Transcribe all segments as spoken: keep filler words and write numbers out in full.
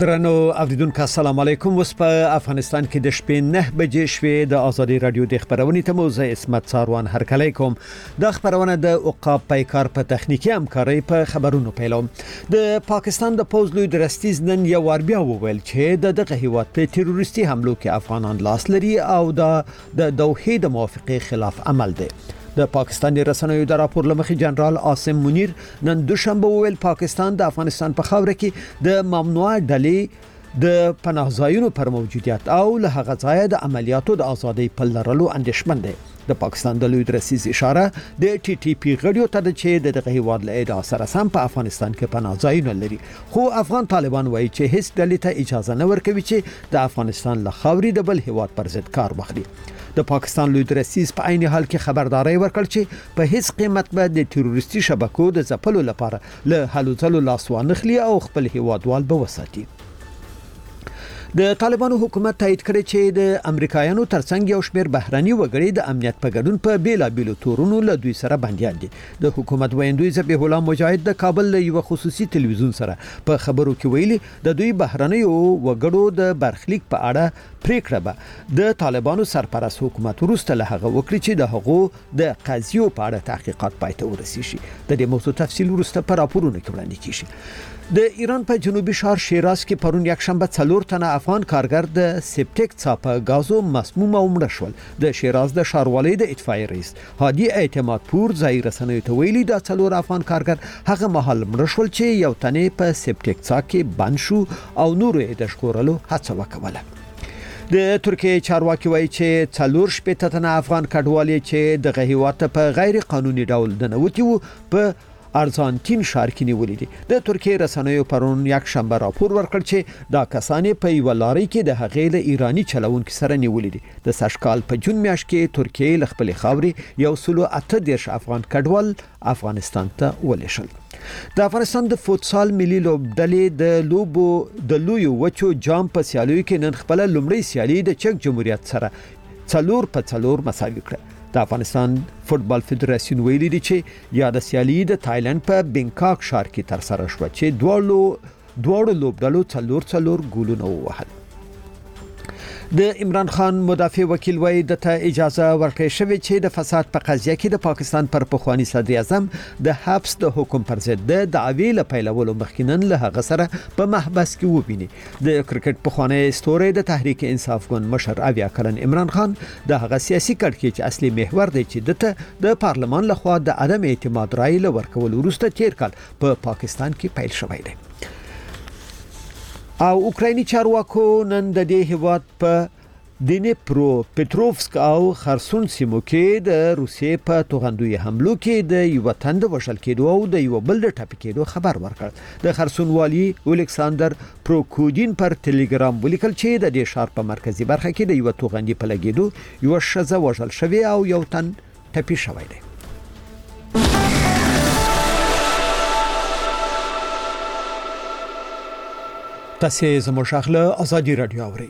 درنو اوریدونکو السلام علیکم. اوس په افغانستان کې د شپې نه بجې شوې د ازادي رادیو د خبرونې ته موزه اسمت ساروان هرکلی کوم. د خبرونه د عقاب پیکار په تخنیکی همکاري په خبرونو پیلوم. د پاکستان د پوز لوی درستیز نن یو ور بیا وویل چې د دغه هیواد په تروریستي حملو کې افغانان لاس لري او د د دوحې د موافقې خلاف عمل دی. د پاکستاني رسنیو د راپور لمخې جنرال عاصم منیر نن دوشنبه ویل پاکستان د افغانستان په خاوره کې د ممنوع ډلې د پناهځایونو پر موجودیت او له هغه ځای د عملیاتو د ازادۍ په لرلو اندېښمن دی. د پاکستان د لوی درسیز اشاره د ټي ټي پی غړیو ته چې د دغه هیواد له ادعا سره سم په افغانستان کې پناهځایونه لري، خو افغان طالبان وایي چې هیڅ ډلې ته اجازه نه ورکوي چې د افغانستان له خاورې د بل هیواد پر ضد کار وکړي. د پاکستان لوی درسیز په عین حال کې خبرداري ورکړ چې په هیڅ قیمت به د تروریستي شبکو د ځپلو لپاره له هلو ځلو لاس وانخلي او خپل هیوادوال به وساتي. د طالبانو حکومت تایید کړی چې د امریکایانو ترڅنګ یو شمېر بهراني وګړي د امنیت په ګډون په بیلابیلو تورونو له دوی سره بنديان دي. د حکومت ویندوی ذبیح الله مجاهد د کابل له یو خصوصي تلویزیون سره په خبرو کې ویلي د دوی بهراني وګړو د برخلیک په اړه پریکړه به د طالبانو سرپرست حکومت وروسته له هغه وکړي چې د هغو د قضیو په اړه تحقیقات پای ته ورسیږي. د دې موضوع تفصیل وروسته په راپورونو کې وړاندې کیږي. د ایران په جنوبي ښار شیراز کې پرون یک شنبه څلور تنه افغان کارګر د سپټیک څاپه غازو مسموم او مړه شول. د شیراز د ښاروالۍ د اطفائیې رئیس هادي اعتماد پور ځای رسنیو ته ویلي دا څلور افغان کارګر هغه مهال مړه شول چې یو تنه په سپټیک څا کې بند شو او نور یې د ژغورلو هڅه وکوله. د ترکیه چارواکي وایي چې څلور شپېته تنه افغان کډوالۍ چې د هیواد په غیر قانوني ډول دنوتي وو په ارجنټین ښار کې نیولې دي. د ترکیه رسنیو پرون یک شنبه راپور ورکړ چې دا کسانې په یو لاري کې د هغې له ایرانی چلوونکو سره نیولې دي. د سشکال په جون میاشت کې ترکیه له خپل خاورې یو سلو اته دیرش افغان کډوال افغانستان ته ولېږل. د افغانستان د فوتسال ملي لوبډلې د لوبو د لوی وچو جام په سیالیو کې نن خپل لومړی سیالي د چک جمهوریت سره څلور په څلور مساوي کړه. د افغانستان فوتبال فدراسیون ویلي دی چې یاد سیالي د تایلند په بینکاک ښار کې تر سره شو چې دواړو دواړو لوبډلو څلور څلور ګولونه ووهل. د عمران خان مدافع وکیل وایي دته اجازه ورکړې شوې چې د فساد په قضیه کې د پاکستان پر پخوانی صدر اعظم د حبس د حکم پر ضد د دعوی له پیلولو مخکینن له هغه سره په محبس کې وبیني. د کرکټ پخوانی ستوري د تحریک انصاف ګوند مشر اویا کلن عمران خان د هغه سیاسي کړکېچ چې اصلي محور دی چې دته د پارلمان لخوا د عدم اعتماد رائے لورکول وروسته تیر کال په پا پاکستان کې پیل شوی دی. او اوکرایني چارواکو نن د دې هیواد په دنیپرو پټروفسک او خرسون سیمو کې د روسیې په توغندوی حملو کې د یو تند وشل کېدو او د یو بل د ټاپي کېدو خبر ورکړ. د خرسون والی الکساندر پروکودین پر ټلګرام ولیکل چې د دې ښار په مرکزی برخه کې د یو توغندي په لګېدو یو شزه وژل شوی او یو تن ټپي شوی دی. تاسو زموږ شاخله ازادي رادیو اورئ.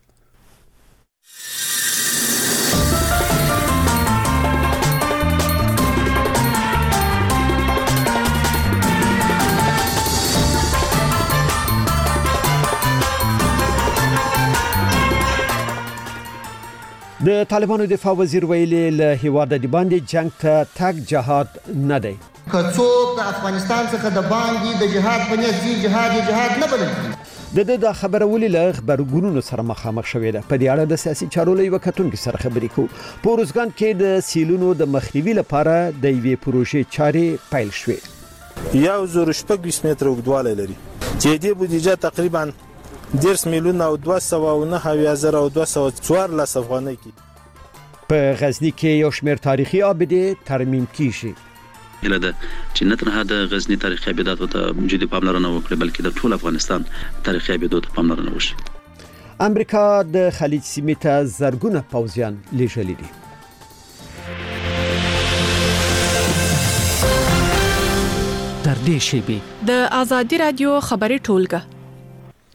د طالبانو دفاع وزیر ویلي له هیواد د باندې جنگ ته تک جهاد نه دی. که څوک د افغانستان څخه د باندې د جهاد په نیت ځي جهاد جهاد نه بلل کیږي. د د خبره ولې له خبرګونونو سره مخامخ شوې ده. په دې اړه د سیاسي چارو له وکټونکو سره خبرې کوو. په روزګان کې د سیلونو د مخنیوي لپاره د یوې پروژې چارې پیل شوې. یو زر شپږ ویشت متره اوږدوالی لري چې دې بودیجه تقریبا دیرش میلیون او دوه سوه او نهه اویا زره او دوه سوه څوارلس افغانۍ کې. په غزني کې یو شمېر تاریخي ابدې ترمیم کیږي. اله ده چې نه تنها د غزنی تاریخي ابداتو ته جدي پاملرنه وکړي بلکې د ټول افغانستان تاریخي ابداتو ته پاملرنه وشي. امریکا د خلیج سیمې ته زرګونه پوځیان لیږلي دي. تر دې شیبې د ازادي رادیو خبري ټولګه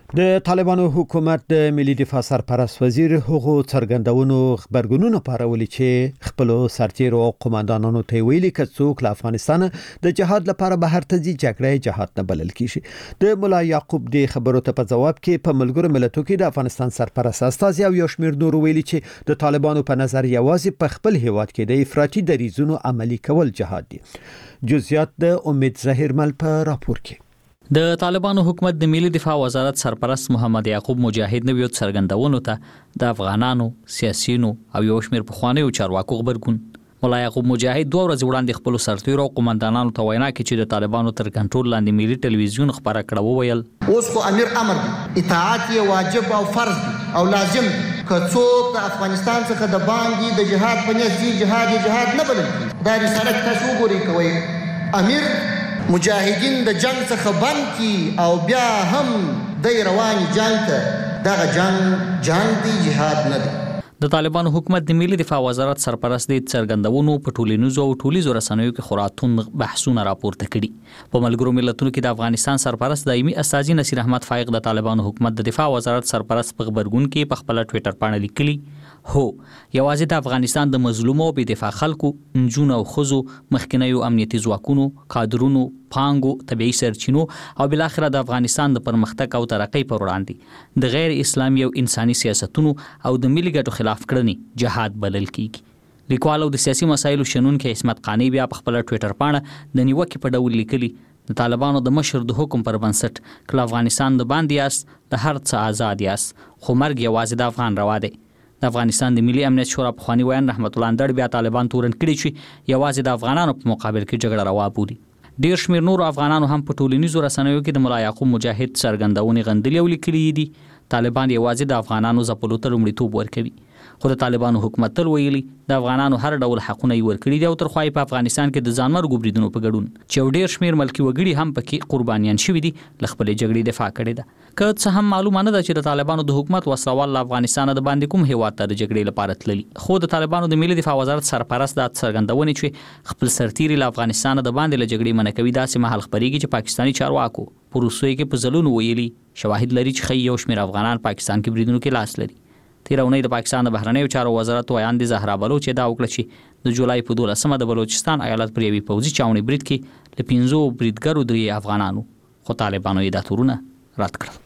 د طالبانو حکومت د ملي دفاع سرپرست وزیر هغو څرګندونو خبرګونونو پارولي چې خپل سرتیرو او قوماندانانو ته ویلي چې څوک له افغانستان د جهاد لپاره بهر ته ځي جګړه جهاد نه بلل کیږي. د مولا یعقوب د خبرو ته په جواب کې په ملګرو ملتونو کې د افغانستان سرپرست استازي او یو شمېر نور ویلي چې د طالبانو په نظر یوازې په خپل هیواد کې د افراطي دریځونو عملی کول جهاد دي. جزئیات د امید ظاهرمل په راپور کې. د طالبانو حکومت د ملي دفاع وزارت سرپرست محمد یعقوب مجاهد نویو څرګندونو ته د افغانانو سیاسيونو او یو شمېر پخوانیو چارواکو خبرګون. مولا یعقوب مجاهد دوه ورځې وړاندې خپل سرتیرو او قوماندانانو ته وینا کوي چې د طالبانو تر کنټرول لاندې ملي ټلویزیون خبره کړه وویل اوس خو امیر امر اطاعت یې واجب او فرض او لازم که څوک د افغانستان څخه د باندې د جهاد په نیت ځي جهاد جهاد نه بلل کیږي. دا رساله تاسو وګورئ کوي امیر مجاهدین د جنگ څخه بند کی او بیا هم د رواني جنگ ته دغه جنگ جنگ دی جهاد نه دی. د طالبانو حکومت د ملي دفاع وزارت سرپرست د څرګندونو په ټولنیزو او ټولیزو رسنیو کې خوراتون بحثونه راپورته کړي. په ملګرو ملتونو کې د افغانستان سرپرست دایمي استاذي نصیر احمد فائق د طالبانو حکومت د دفاع وزارت سرپرست په خبرګون کې په خپل ټوئیټر باندې لیکلي هو یوازې د افغانستان د مظلومو بې دفاع خلکو نجونو او خزو مخکنیو امنیتي ځواکونو کادرونو پانګو طبيعي سرچینو او بل اخر د افغانستان د پرمختګ او ترقۍ پر وړاندې د غیر اسلامي او انساني سیاستونو او د ملي ګټو خلاف کړنې جهاد بلل کیږي. لیکوال او د سیاسي مسایلو شنونکو عصمت قانی بیا په خپل ټوئیټر باندې د نیوکې په ډول لیکلي د طالبانو د مشر د حکم پر بنسټ کله افغانستان د باندې یاست د هر څه آزاد یاست خو مرګ یوازې د افغان روا دی. د افغانستان د ملي امنیت شورا پخوانی ویان رحمت الله اندړ بیا طالبان تورن کړي چې یوازې د افغانانو په مقابل کې جګړه روا بولي. ډیر شمېر نور افغانانو هم په ټولنیزو رسنیو کې د مولا یعقوب مجاهد څرګندونې غندلې او لیکلي دي طالبان یوازې د افغانانو ځپلو ته لومړیتوب ورکوي. خو د طالبانو حکومت تل ویلي د افغانانو هر ډول حقونه یې ورکړي دي او تر خوای په افغانستان کې د ځانمرګو بریدونو په ګډون چې ډیر شمېر ملکي وګړي هم پکې قربانیان شوي دي ل خپل جګړې دفاع کړې ده. که څه هم معلومه نه ده چې د طالبانو د حکومت وسلوال افغانستان د باندې کوم هیواد ته د جګړې لپاره تللي خو د طالبانو د ملي دفاع وزارت سرپرست د څرګندونې چې خپل سرتیري له افغانستان د باندې له جګړې منع کوي داسې مهال خبرېږي چې پاکستاني چارواکو په روسیې کې په ځلونو ویلي شواهد لري چې خي یو شمېر افغانان پاکستان کې بریدونو کې لاس لري. تیر اونۍ د پاکستان د بهرنیو چارو وزارت ویان دي زهرا بلوچ دا وکړه چې د جولای په دولسمه د بلوچستان ایالت پر یوې پوځي چاونې برید کې له پنځو بریدګرو درې افغانانو خو طالبانو یې دا تورونه رد کړل.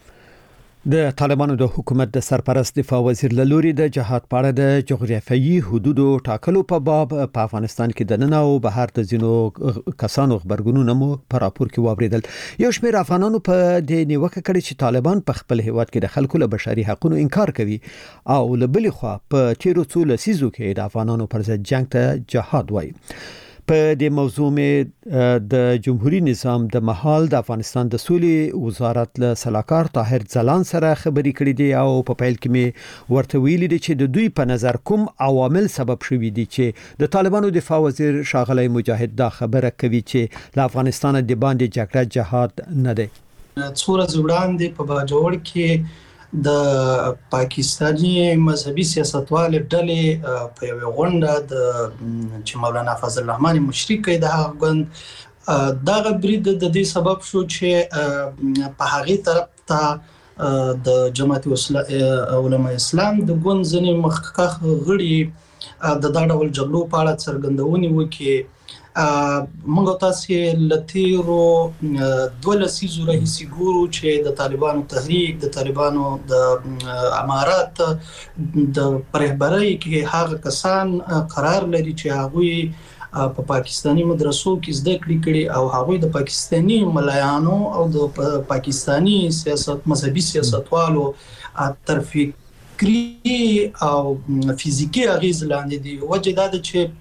د طالبانو د حکومت د سرپرست دفاع وزیر لوري د جهاد په اړه د جغرافیایي حدودو ټاکلو په باب په افغانستان کې د نن او بهر د زینو کسانو خبرګونونه مو په راپور کې واوریدل. یو شمېر افغانانو په دې نیوکه کړې چې طالبان په خپل هیواد کې د خلکو له بشري حقوقو انکار کوي او له بل خوا په تیرو څو لسیزو کې د افغانانو پر ضد جنگ ته جهاد وایي. په دې موضوع مې د جمهوریت نظام د محل د افغانستان د سولې وزارت له سلاکار طاهر ځلان سره خبرې کړې دي او په پیل کې مې ورته ویلي دي چې د دوی په نظر کوم عوامل سبب شوي دي چې د طالبانو دفاع وزیر شاغلی مجاهد دا خبره کوي چې له افغانستان د باندې جګړه جهاد نه دی. څو ورځې وړاندې په باجوړ کې د پاکستاني مذهبي سیاستوال ډلې په یو غونډه د چې مولانا فضل الرحمن مشرک کې د هغه غوند دغه برید د دې سبب شو چې په هغه طرف ته د جماعت علماء اسلام د غوند ځنې مخکخ غړي د دا ډول جګړو په اړه څرګندونې وکړي. موږ تاسو لتیرو دولسیزو راهیسې ګورو چې د طالبانو تحریک د طالبانو د امارات د رهبرۍ کې هغه کسان قرار لري چې هغه په پاکستانی مدرسو کې زده کړې کړي او هغه د پاکستانی ملایانو او د پاکستانی سیاست مذهبي سیاستوالو تر فکری او فزیکی اغیز لاندې دي. وجه دا ده چې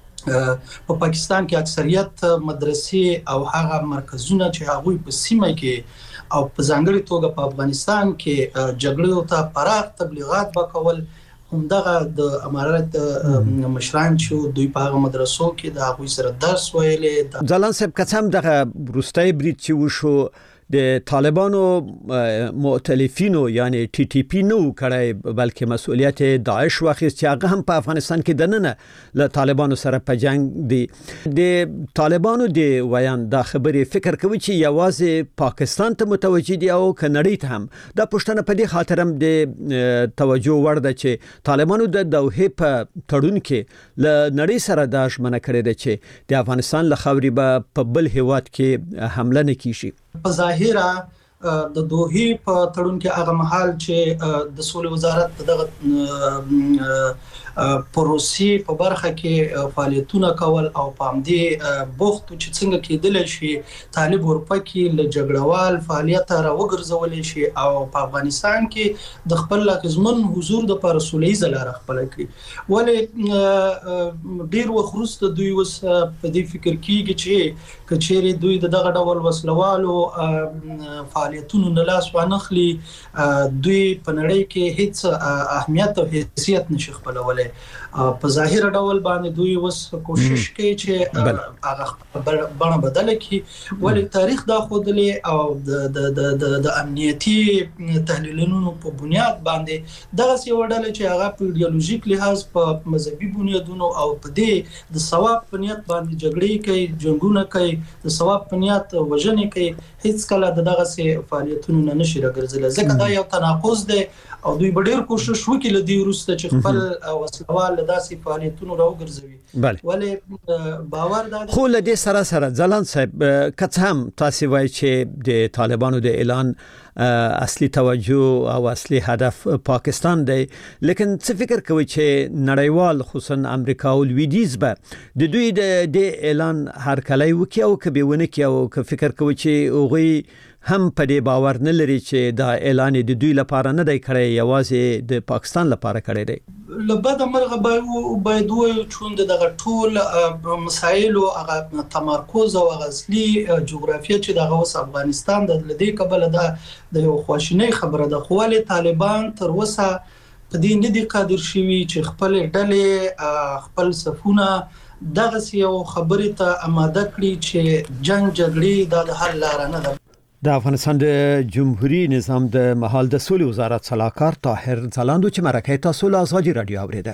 په پاکستان کې اکثریت مدرسې او هغه مرکزونه چې هغه په سیمه کې او په ځانګړي توګه په افغانستان کې جګړو ته پراخ تبلیغات وکول همدغه د امارات مشران چې دوی په هغه مدرسو کې د هغه سره درس ویلې. ځلان صاحب قسم دغه روستای برید چې وشو د طالبانو مؤتلفینو یعنی ټي ټي پی نو کړای بلکې مسؤلیت داعش واخیست چې هغه هم په افغانستان کې دننه له طالبانو سره په جنگ دي. د طالبانو د ویان دا خبرې فکر کوي چې یوازې پاکستان ته متوجه دي او کنړی ته هم. دا پښتنه په دې خاطر هم د توجه وړ ده چې طالبانو د دوحې په تړون کې له نړۍ سره دا ژمنه کړې ده چې د افغانستان له خاورې به په بل هیواد کې حمله نه کیږي. په ظاهره د دوحې په تړون کې هغه محل چې د سولې وزارت دغه پروسې په برخه کې فعالیتونه کول او پامدې بوخت چې څنګه کېدل شي طالب ورپکې له جګړوال فعالیت را وګرځول شي او په افغانستان کې د خپل لازمن حضور د پر سولې زلاره خپل کړي. ولې ډیر وخت دوی وس په دې فکر کېږي چې کچېری دوی دغه ډول وسلوالو فعالیتونو نه لاس وانخلي دوی په نړۍ کې هیڅ اهمیت او حیثیت نشي خپلولای. په ظاهر ډول باندې دوی وس کوشش کوي چې هغه بڼه بدل کړي ولې تاریخ دا خودلی او د د د د امنیتي تحلیلونو په بنیاد باندې دغه سی وړل چې هغه په ایدئولوژیک لحاظ په مذهبي بنیادونو او په دې د ثواب په نیت باندې جګړې کوي جنگونه کوي د ثواب په نیت وژنې کوي هیڅ کله دغه سی فعالیتونو نه نشي راګرځول ځکه دا یو تناقض دی او دوی ډېر کوشش وکړي لدی ورسته چې خپل وسلوال داسې فعالیتونو راوګرځوي ولې باور دا خو له دې سره سره ځلان صاحب کڅ هم تاسو وایي چې د طالبانو د اعلان اصلي توجه او اصلي هدف پاکستان دی لیکن څه فکر کوي چې نړیوال خصوصا امریکا او لویدیز به د دوی د اعلان هر کله وکي او کبي ونه کی او که فکر کوي چې اوغي هم په دې باور نه لري چې دا اعلان د دوی لپاره نه دی کړی یوازې د پاکستان لپاره کړی دی. لبد مرغه باید وایو چې دغه ټول مسایل او هغه تمرکز او اصلي جغرافیه چې دغه اوس افغانستان د لدې قبل د یو خواشینی خبره ده خو ولې طالبان تر اوسه په دې نه دي قادر شوي چې خپل ډلې خپل صفونه دغه یو خبره ته آماده کړي چې جنگ جګړې د حل لار نه ده. د افغانستان د جمهوریت نظام د محل د سولې وزارت صلاحکار طاهر ځلاندو چې مرکه تاسو له ازادي رادیو اوریده.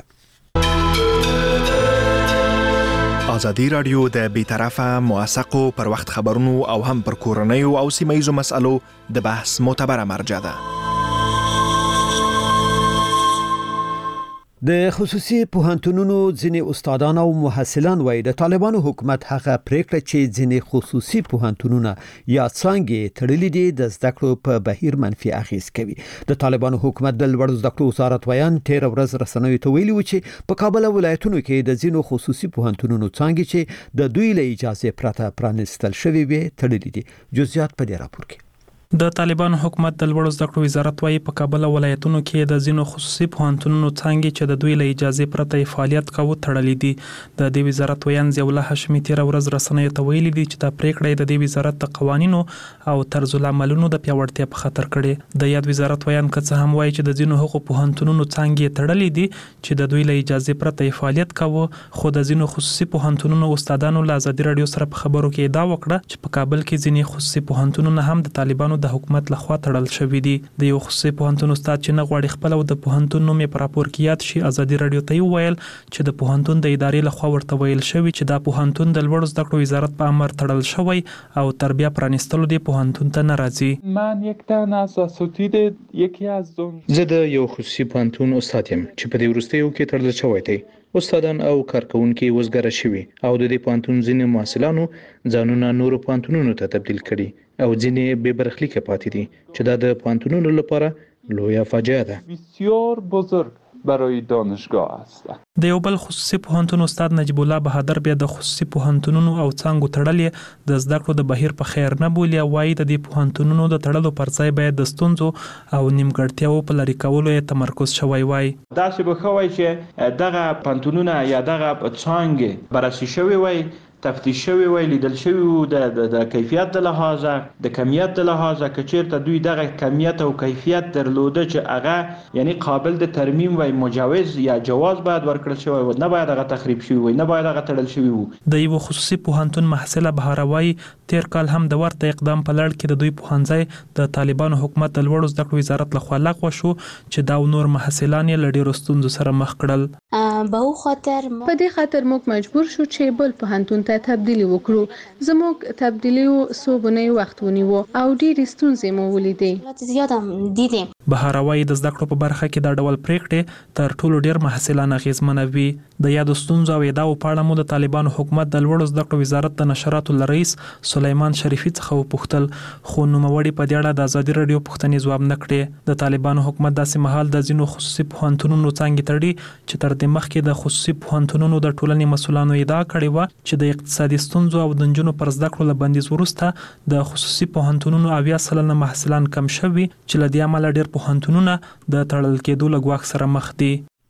ازادي رادیو د بیطرفه موثقو پر وخت خبرونو او هم پر کورنۍ او سیمایي مسایلو د بحث معتبره مرجع ده. د خصوصي پوهنتونونو ځینې استادان او محصلان وایي د طالبانو حکومت هغه پریکړه چې ځینې خصوصي پوهنتونونه یا څنګه تړلې دي د زده کړو په بهیر منفي اغیز کوي. د طالبانو حکومت د لوړ زده کړو وزارت ویان تیر ورځ رسنیو ته ویلي و چې په کابل ولایتونو کې د ځینو خصوصي پوهنتونونو څنګه چې د دوی له اجازه پرته پرانستل شوی وي تړلې دي. جزئیات په دې راپور کې. د طالبانو حکومت د لوړ زده کړو وزارت وايي په کابل ولایتونو کې د ځینو خصوصي پوهنتونونو څنګه چې د دوی له اجازه پرته فعالیت کوي تړلې دي. د دې وزارت ویان ضیاءالله هاشمي تیر ورځ رسنیو ته ویلي دي چې د پریکړې د دې وزارت د قوانینو او طرز العملونو د پیاوړتیا په خاطر کړي. د یاد وزارت ویان کڅ هم وايي چې د ځینو حقوق پوهنتونونو څنګه تړلې دي چې د دوی له اجازه پرته فعالیت کوي خو د ځینو خصوصي پوهنتونونو استادانو له ازادي رادیو سره په خبرو کې ادعا وکړه چې په کابل کې ځینې خصوصي پوهنتونونه هم د طالبانو د حکومت لخوا تړل شوی دي. د یو خصوصي پوهنتون استاد چې نه غواړي خپل او د پوهنتون نوم په راپور کې یاد شي ازادي رادیو ته ویل چې د پوهنتون د ادارې لخوا ورته ویل شوی چې دا پوهنتون د لوړ زده کړو وزارت په امر تړل شوی او تربیه پرانستلو دی پوهنتون ته ناراضي. من یک تن از اساتید یکی از زه د یو خصوصي پوهنتون استاد یم چې په دې وروستیو کې تړل شوی دی. استادان او کارکونکي وزګاره شوي او د دې پوهنتون ځینې محصلانو ځانونه نورو پوهنتونونو ته تبدیل کړي او ځینې بې برخلیکه پاتې دي چې دا د پوهنتونونو لپاره لویه فاجعه ده. بسیار بزرگ برای دانشگاه است. د یو بل خصوصي پوهنتون استاد نجیب الله بهادر بیا د خصوصي پوهنتونونو او څنګه تړلې د زده کړو د بهیر په خیر نه بولي او وايي د دې پوهنتونونو د تړلو پر ځای باید د ستونزو او نیمګړتیاو په لري کولو یې تمرکز شوی وای. دا چې به خوای چې دغه پوهنتونونه یا دغه څنګه بررسي شوی وای تفتیش شوی وي، لیدل شوی وو د د کیفیت د لحاظه د کمیت د لحاظه که چیرته دوی دغه کمیت او کیفیت درلوده چې هغه یعنی قابل د ترمیم وي مجوز یا جواز باید ورکړل شوی و، نه باید هغه تخریب شوی وي، نه باید هغه تړل شوی وو. د یو خصوصي پوهنتون محصله بهاروي تیر کال هم د ورته اقدام په لړ کې د دوی پوهنځي د طالبانو حکومت د لوړو زده کړو وزارت لخوا لغوه شو چې دا نور محصلان یې له ډېرو ستونزو سره مخ کړل. به خاطر په دې خاطر موږ مجبور شو چې بل پوهنتون ته تبدیلی وکړو. زموږ تبدیلی صوبونه وخت ونیو او ډېرې ستونزې مو ولیدې. زیاته دیدم بهاروي د زده کړو په برخه کې د ډول پریکړې تر ټولو ډېر محصلان اغیزمنوي. د یادو ستونزو او ادعاو په اړه مو د طالبانو حکومت د لوړو زده کړو وزارت د نشراتو رئیس سلیمان شریفي څخه وپوښتل، خو نوموړي په دې اړه د ازادي رادیو پوښتنې ځواب نه کړې. د طالبانو حکومت داسې مهال د ځینو خصوصي پوهنتونونو څنګه تړي چې تر دې مخکې د خصوصي پوهنتونونو د ټولنې مسؤلانو ادعا کړې و چې د اقتصادي ستونزو او د نجونو پر زده کړو له بندیز وروسته د خصوصي پوهنتونونو اویا سلنه محصلان کم شوي چې له دې امله ډېر پوهنتونونه د تړل کېدو له ګواښ سره مخ دي.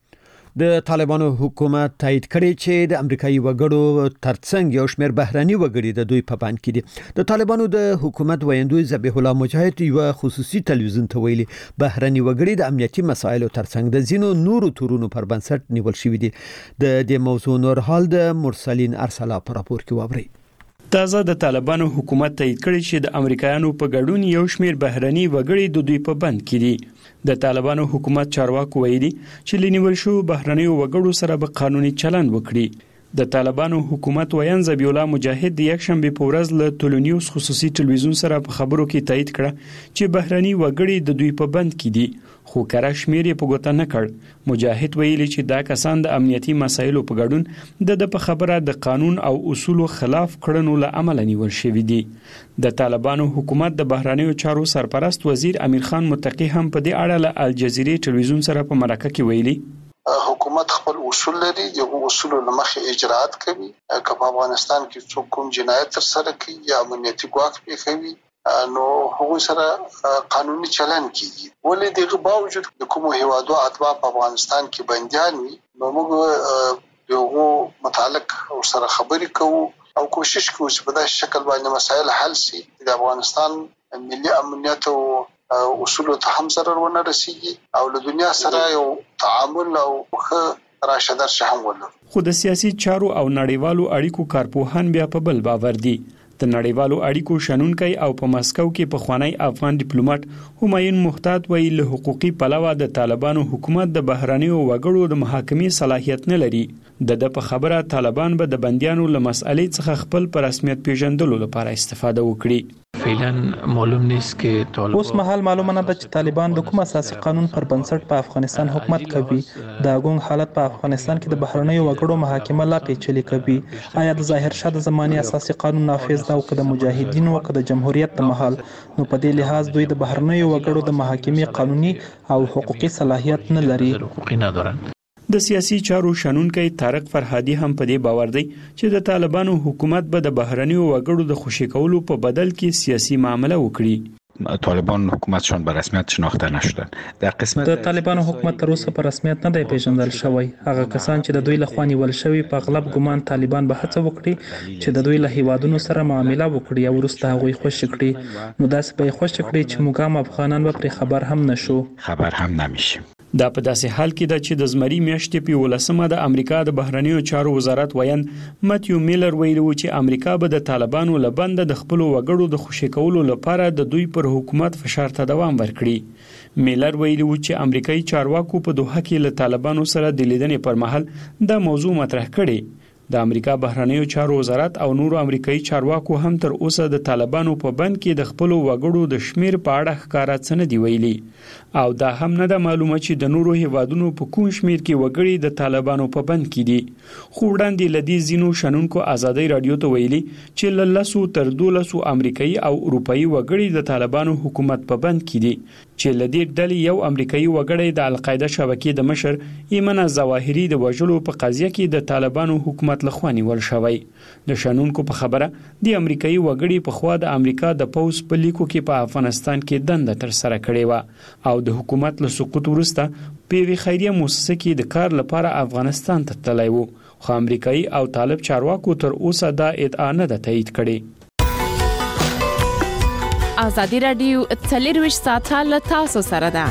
د طالبانو حکومت تایید کړی چې د امریکایي وګړو ترڅنګ یو شمېر بهراني وګړي د دوی په بند کې دي. د طالبانو د حکومت ویاندوی ذبیح الله مجاهد یو خصوصي تلویزیون ته ویلي بهراني وګړي د امنیتي مسایلو ترڅنګ د زینو نورو تورونو پر بنسټ نیول شوی دي. د دې موضوع نور حال د مرسلین ارسلا په راپور کې وابري. تازه د طالبانو حکومت تایید کړی چې د امریکایانو په ګډون یو شمېر بهراني وګړي د دوی په بند کې دي. د طالبانو حکومت چارواکو ویلي چې لنیول شو بهراني وګړو سره به قانوني چلند وکړي. د طالبانو حکومت ویان ذبیح الله مجاهد د یک شنبه په ورځ له تولونیوس خصوصي تلویزیون سره په خبرو کې تایید کړه چې بهراني وګړي د دوی په بند کې دي، خو کره شمیر یې په ګوته نه کړ. مجاهد ویلي چې دا کسان د امنیتي مسایلو په ګډون د په خبره د قانون او اصولو خلاف کړنو له امله نیول شوی دي. د طالبانو حکومت د بهرانیو چارو سرپرست وزیر امیر خان متقی هم په دې اړه له الجزیرې ټلویزیون سره په مرکه کې ویلي حکومت خپل اصول لري، د اصولو لمخې اجرات کوي. که په افغانستان کې څوک کوم جنایت تر سره کوي یا امنیتي ګواښ پیښوي نو هغوی سره قانوني چلند کیږي. ولې دغه باوجود د کومو هیوادو اتباع په افغانستان کې بنديان وي نو موږ دغه متعلق سره خبرې کوو او کوشش کوو چې په داسې شکل باندې مسایل حل شي د افغانستان ملي امنیت او اصول ته هم ضرر ونه رسیږي او له دنیا سره یو تعامل او ښه راشه درشه هم ولرو. خو د سیاسي چارو او نړیوالو اړیکو کارپوهان بیا په بل باور دي. د نړیوالو اړیکو شنونکي او په مسکو کې پخوانی افغان ډیپلوماټ همایون محتاط ویلي له حقوقي پلوه د طالبانو حکومت د بهرانیو وګړو د محاکمې صلاحیت نه لري. د د په خبره طالبان به د بندیانو له مسئلې څخه خپل پر رسمیت پیژندلو لپاره استفاده وکړي. فعلا معلوم نیست که طالبان اوس مهال معلومه نه ده چې طالبان د کوم اساسي قانون پر بنسټ په افغانستان حکومت کوي. د ګونګ حالت په افغانستان کې د بهرنیو وګړو محاکمه لا پیچلې کوي. آیا د ظاهر شاه د زماني اساسي قانون نافذ ده او که د مجاهدینو او که د جمهوریت د مهال، نو په دې لحاظ دوی د بهرنیو وګړو د محاکمې قانوني او حقوقي صلاحیت نه لري. د سیاسي چارو شنونکي طارق فرهادي هم په دې باور دی چې د طالبانو حکومت به د بهرنیو وګړو د خوشی کولو په بدل کې سیاسي معامله وکړي. طالبان حکومتشان به رسمیت شناخته نشدن. در قسمت د طالبانو حکومت تر اوسه په رسمیت نه دی پیژندل شوی. هغه کسان چې د دوی لخوا نیول شوی په اغلب ګمان طالبان به هڅه وکړي چې د دوی له هیوادونو سره معامله وکړي او وروسته هغوی خوشی کړي. نو داسې به خوشی کړي چې موږ هم افغانان به پر خبر هم نشو. خبر هم نمیشه. دا په داسې حال کې ده چې د زمري میاشتې په ولسمه د امریکا د بهرنیو چارو وزارت ویان ماتیو میلر ویلي و چې امریکا به د طالبانو له بند د خپل وګړو د خوشی کولو لپاره د دوی پر حکومت فشار ته دوام ورکړي. میلر ویلي و چې امریکایي چارواکو په دوحه کې له طالبانو سره د لیدنې پر مهال دا موضوع مطرح کړي. د امریکا بهرنیو چارو وزارت او نورو امریکایي چارواکو هم تر اوسه د طالبانو په بند کې د خپل وګړو د شمیر په اړه ښکارا څه نه دی ویلي او دا هم نه ده معلومه چې د نورو هیوادونو په کوم شمیر کې وګړي د طالبانو په بند کې دي. خو وړاندې لدی زینو شنونکو ازادي رادیو ته ویلي چې له لسو تر دولسو امریکایي او اروپایي وګړي د طالبانو حکومت په بند کې دي. چې لدی ډلې یو امریکایي وګړی د القاعده شبکې د مشر ایمن الظواهری د وژلو په قضیه کې د طالبانو حکومت لخوا نیول شوی. د شنونکو په خبره د امریکایي وګړي په خوا د امریکا د پوز په لیکو کې په افغانستان کې دنده تر سره کړې و او د حکومت له سقوط وروسته په وی خیریه مؤسسه کې د کار لپاره افغانستان ته تللی و، خو امریکایي او طالب چارواکو تر اوسه دا ادعا نه ده تایید کړې. آزادی رادیو څلرویشت ساعته له تاسو سره ده.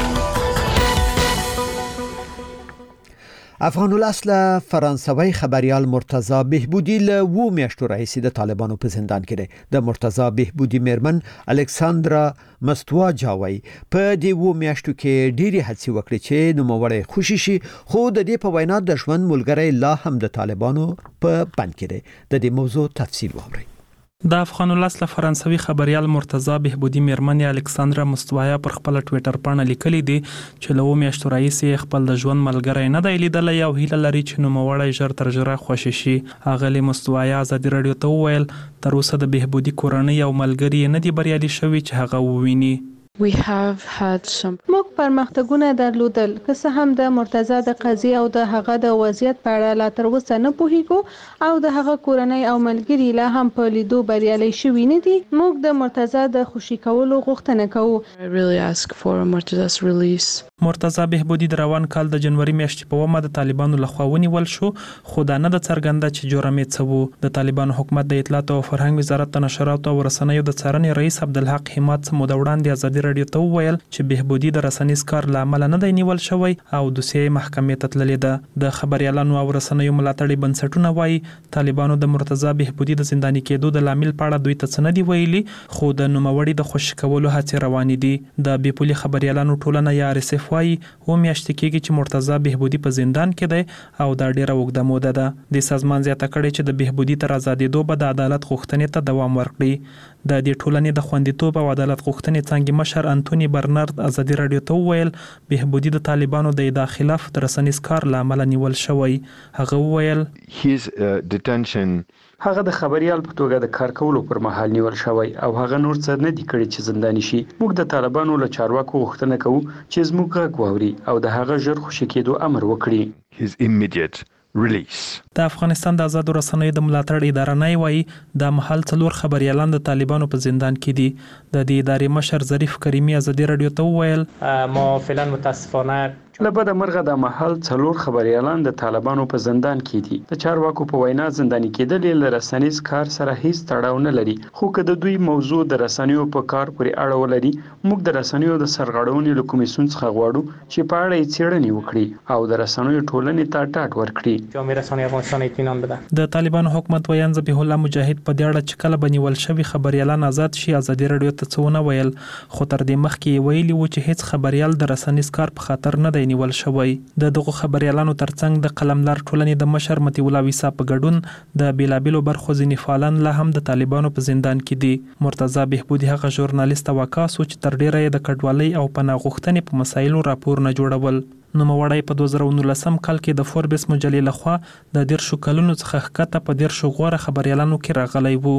افغان الاصل فرانسوي خبريال مرتضی بهبودی له و میاشتو رئیس د طالبانو په زندان کې دی. د مرتضی بهبودی میرمن الکساندرا مستواجاوي په دې و میاشتو کې ډيري هڅې وکړې چې نوموړی خوشي شي، خو د دې په وینا د ژوند ملګری لا هم د طالبانو په بند کې دی. د دې موضوع تفصیل واورئ. د افغان الاصل فرانسوي خبريال مرتضی بهبودی میرمن الکساندرا مستوایا پر خپل ټوئیټر باندې لیکلي دي چې له و میاشتو رئیس خپل د ژوند ملګری نه دی لیدلی او هیله لري چې نوموړی ژر تر ژره خوشي شي. اغلی مستوایا ازادي رادیو ته وویل تر اوسه د بهبودی کورنۍ او ملګری نه دی بریالي شوي چې هغه وویني. We have had some موږ پرمختګونه درلودل، که څه هم د مرتضی د قضیې او د هغه د وضعیت په اړه لا تر اوسه نه پوهیږو او د هغه کورنۍ او ملګري لا هم په لیدو بریالي شوي نه دي. موږ د مرتضی د خوشي کولو غوښتنه کوو. I really ask for Murtaza's release. مرتضی بهبودی د روان کال د جنوري میاشتې په ومه د طالبانو لخوا ونیول شو، خو دا نه د څرګنده چې جرم یې څه وو. د طالبانو حکومت د اطلاعات او فرهنګ وزارت د نشراتو او رسنیو د څارنې رئیس عبدالحق حماد څه موده وړاندې ازادي رادیو ته وویل چې بهبودی د رسنیز کار له امله نه دی نیول شوی او دوسیه محکمې ته تللې ده. د خبريالانو او رسنیو ملاتړي بنسټونه وایي طالبانو د مرتضی بهبودی د زنداني کېدو د لامل په اړه دوی ته څه نه دی ویلي، خو د نوموړي د خوشي کولو هڅې روانې دي. د بیپولي خبريالانو ټولنه یا آر اس اف وايي و میاشتې کېږي چې مرتضی بهبودی په زندان کې دی او دا ډیره اوږده موده ده. د سازمان زیاته کړې چې د بهبودی تر آزادېدو به د عدالت غوښتنې ته دوام ورکړي. د دې ټولنې د خوندیتوب او عدالت غوښتنې څنګه مشر انټونی برنارد ازادي رادیو ته وویل بهبودی د طالبانو د ادعا خلاف د رسنیز کار له امله نیول شوی. هغه وویل his uh, detention هغه د خبريال په توګه د کار کولو پر مهال نیول شوی او هغه نور څه نه دي کړی چې زنداني شي. موږ د طالبانو له چارواکو غوښتنه کوو چې زموږ غږ واوري او د هغه ژر خوشي کېدو امر وکړي. his immediate release. د افغانستان د آزادو رسنیو د ملاتړ اداره نه وایي د محل څلور خبريالان د طالبانو په زندان کې دي. د دې ادارې مشر ظریف کریمی ازادي رادیو ته وویل ما فعلا متاسفانه لبد مرغه د محل څلور خبريالان د طالبانو په زندان کې دي. د چارواکو په وینا زنداني کېدل له رسنیز کار سره هیڅ تړاو نه لري، خو که د دوی موضوع د رسنیو په کار پورې اړه ولري موږ د رسنیو د سرغړونې له کمیسیون څخه غواړو چې په اړه یې څېړنې وکړي او د رسنیو ټولنې ته ډاډ ورکړي. جامعه رسنۍ افغانستان اطمینان بده. د طالبانو حکومت ویان ذبیح الله مجاهد په دې اړه چې کله بنیول شوی خبريالان آزاد شي ازادي رادیو ته څونه ویل، خو تر دې مخکې ویلي و چې هیڅ خبريال د رسنیز کار په خاطر نه دی نیول شوی. د دغه خبريالانو ترڅنګ د قلمدار ټولنې د مشر متي الله ویسا په ګډون د بیلابیلو برخو ځینې فعالان لا هم د طالبانو په زندان کې دي. مرتضی بهبودی هغه ژورنالیست وکاس چې تر ډیره د کډوالۍ او پناه غوښتنې په مسایلو راپور نه جوړول. نوموړی په دوه زره نولسم کال کې د فوربس مجلې لخوا د دیرشو کلونو څخه ښکته په دیرشو غوره خبريالانو کې راغلی وو.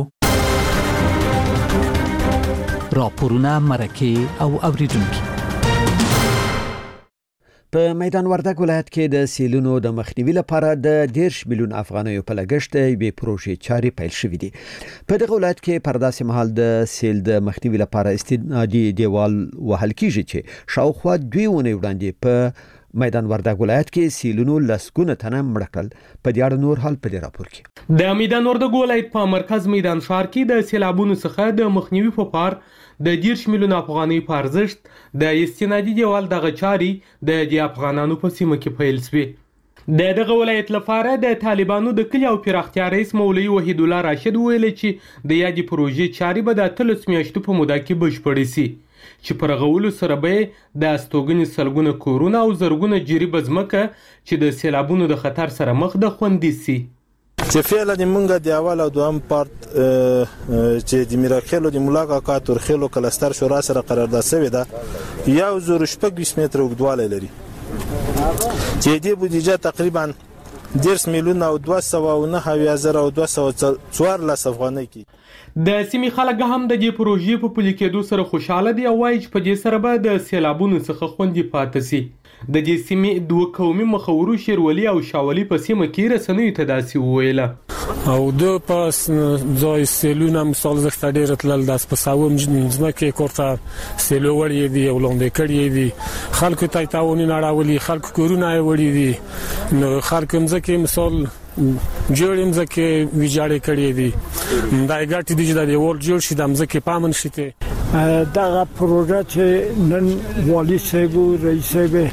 راپورونه مرکه او اوریدونکو په میدان وردګ ولایت کې د سیلونو د مخنیوي لپاره د دیرش میلیون افغانیو په لګښت یوې پروژې چاري پیل شوې دي. په دغه ولایت کې پر داسې مهال د سیل د مخنیوي لپاره استنادي دیوال وهل کیږي چې شاوخوا دوی ونې وړاندې په میدان وردګ ولایت کې سیلونو لسګونه تنه مړ کړل. په دې اړه نور حال په دې راپور کې. د میدان وردګ ولایت په مرکز میدان ښار کې د سیلابونو څخه د مخنیوي په پار د دیرش میلیون افغانۍ په ارزښت د استنادي دیوال دغه چاري د دې افغانانو په سیمه کې پیل شوې. د دغه ولایت لپاره د طالبانو د کلي او پراختیا رئیس مولوي وحید الله راشد ویل چې د یادې پروژې چاري به د اتلس میاشتو په موده کې بشپړې شي چې پر غولو سره به د استوګنې سلګونه کورونه او زرګونه جریبه ځمکه چې د سیلابونو د خطر سره مخ ده خوندي شي. چې فعلا د مونږه د اول او دوم پارت چې د میراخیلو د ملاقات ترخیلو کلستر شورا سره قرارداد شوی ده یو زر شپږ متر اوږدوالی لري چې دې بودیجه تقریبا دیرس میلیونه او دوه سوه او نهه اویا زره او دوه سوه څوارلس افغانۍ کې. د سیمې خلک هم د دې پروژې په پلي کېدو سره خوشحاله دي او وایي چې په دې سره به د سیلابونو څخه خوندي پاتې سي. د دې سیمې دوه قومي مخورو شیرولي او شاولي په سیمه کې رسنیو ته داسې وویله او د پاس ځای سیلونه مثال زخته ډېر تلل د سپساوم ځمکې کوړه سیلو وړي دي او لاندې کړي دي خلکو ته تاونی نړاولي خلکو کورونه وړي دي نو خلکو ځکه مثال جوړم ځکه ویجاړې کړي دي دا ګټې دي چې د ورل جوړ شي د ځکه پامن شته. دغه پروژه چې نن والی صاحب او رئیس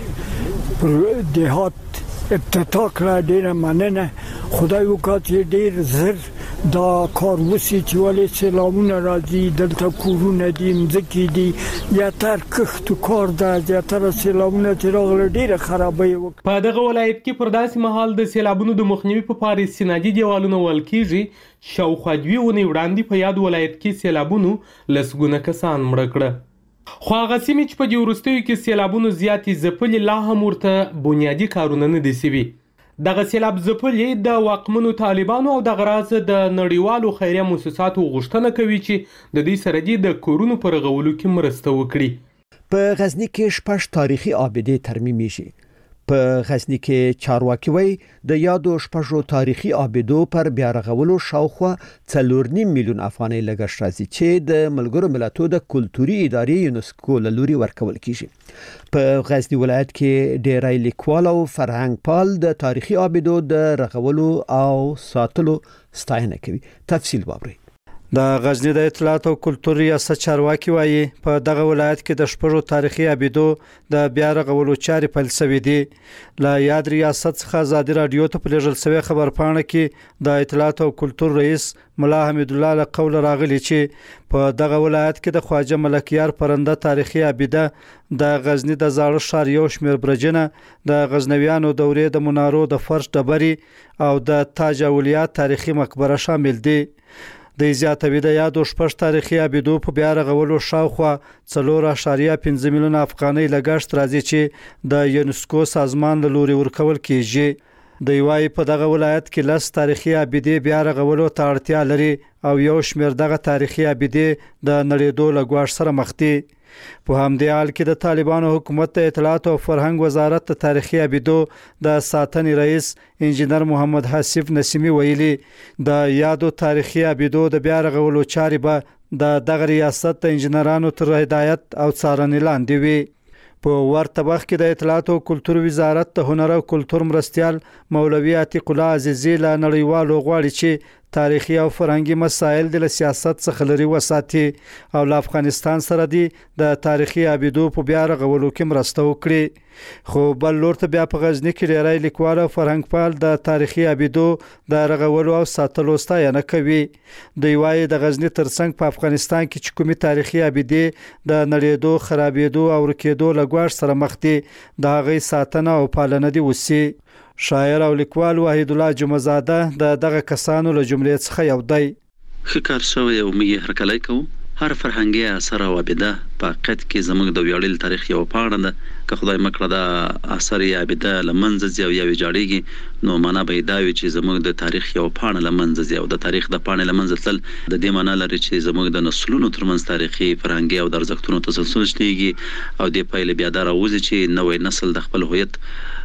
صاحب دهات افتتاح کړه ډیره مننه. خدای وکړي چې ډیر زر دا کار وسی چې ولې سلامونه راځي دلته کورونه دي مځکې دي یا تر کښت کار ده یا تر سلامونه چې راغله ډیره خرابې وکړه. په دغه ولایت کې پر داسې مهال د سیلابونو د مخنیوي په پاره استنادي دیوالونه ول کیږي. شاوخوا دوی ونې وړاندې په یاد ولایت کې سیلابونو لسګونه کسان مړه کړه. خو هغه سیمې چې په دې وروستیو کې سیلابونو زیاتې ځپلې لا هم ورته بنیادي کارونه نه دي سوي. دغه سیلاب ځپلې د واکمنو طالبانو او دغه راز د نړیوالو خیریه مؤسساتو غوښتنه کوي چې د دې سره د کورونو پر رغولو کې مرسته وکړي. په غزنی کې شپږ تاریخي آبادې ترمیمېږي. په غزنی کې چارواکي وایي د یادو شپږو تاریخي آبادو پر بیا رغولو شاوخوا څلور نیم میلیون افغانۍ لګښت راځي چې د ملګرو ملتونو د کلتوري ادارې یونسکو له لوري ورکول کیږي. په غزنی ولایت کې ډېری لیکوال او فرهنګ پال د تاریخي آبادو د رغولو او ساتلو ستاینه کوي. تفصیل واورئ. د غزنی د اطلاعات او کلتور ریاست چارواکي وایي په دغه ولایت کې د شپږو تاریخي آبادو د بیا رغولو چارې پیل شوې دي. له یاد ریاست څخه ازادي رادیو ته په لېږل شوی خبرپاڼه کې د اطلاعات او کلتور رئیس ملا حمید الله له قول راغلی چې په دغه ولایت کې د خواجه ملکیار پرنده تاریخي آباده د غزنی د زاړه ښار یو شمېر برجونه د غزنویانو دورې د منارو د فرش ډبرې او د تاج اولیا تاریخي مقبره شامل دي. د زیاتوي د یادو شپږ تاریخي آبادو په بیا رغولو شاوخوا څلور اعشاریه پنځه میلیون افغانۍ لګښت راځي چې د یونسکو سازمان له لوري ورکول کیږي. د یوای په دغه ولایت کې لس تاریخي آبادې بیا رغولو ته اړتیا لري او یو شمېر دغه تاریخي آبادې د نړېدو له ګواښ سره مخ دي. په همدې حال کې د طالبانو حکومت د اطلاعات او فرهنګ وزارت د تاریخي آبادو د ساتنې رئیس انجینر محمد حسیف نسیمی ویلي د یادو تاریخي آبادو د بیا رغولو چارې به د دغه ریاست د انجینرانو تر هدایت او څارنې لاندې وي. په ورته وخت کې د اطلاعات او کلتور وزارت د هنر او کلتور مرستیال مولوي عتیق الله عزیزی له نړیوالو غواړي چې تاریخي او فرهنګي مسایل د سیاست څخه لري وساتي او له افغانستان سره د تاریخي آبادو په بیا رغولو کې مرسته وکړي. خو بل لور ته بیا په غزنی کې ډېری لیکوال او فرهنګ پال د تاریخي آبادو د رغولو او ساتلو ستاینه کوي. دوی وايي د غزنی ترڅنګ په افغانستان کې چې کومي تاریخي آبادې د نړېدو خرابېدو او ورکېدو له ګواښ سره مخ دي د هغې ساتنه او پالنه دي وسی. شاعر او لیکوال وحید الله جمعزاده د دغه کسانو له جملې څخه یو دی. ښه کار شوی او موږ هرکلی کوو. هر فرهنګي اثر او آباده په حقیقت کې زموږ د ویاړلي تاریخ یو پاڼه ده. که خدای مکړه دا اثر یا آباده له منځه ځي او یا ویجاړېږي نو معنا به دا وي چې زموږ د تاریخ یو پاڼه له منځه ځي او د تاریخ د پاڼې له منځه تلل د دې معنا لري چې زموږ د نسلونو ترمنځ تاریخي فرهنګي او د ارزښتونو تسلسل شتېږي او د پایلې بیا دا راوځي چې نوې نسل د خپل هویت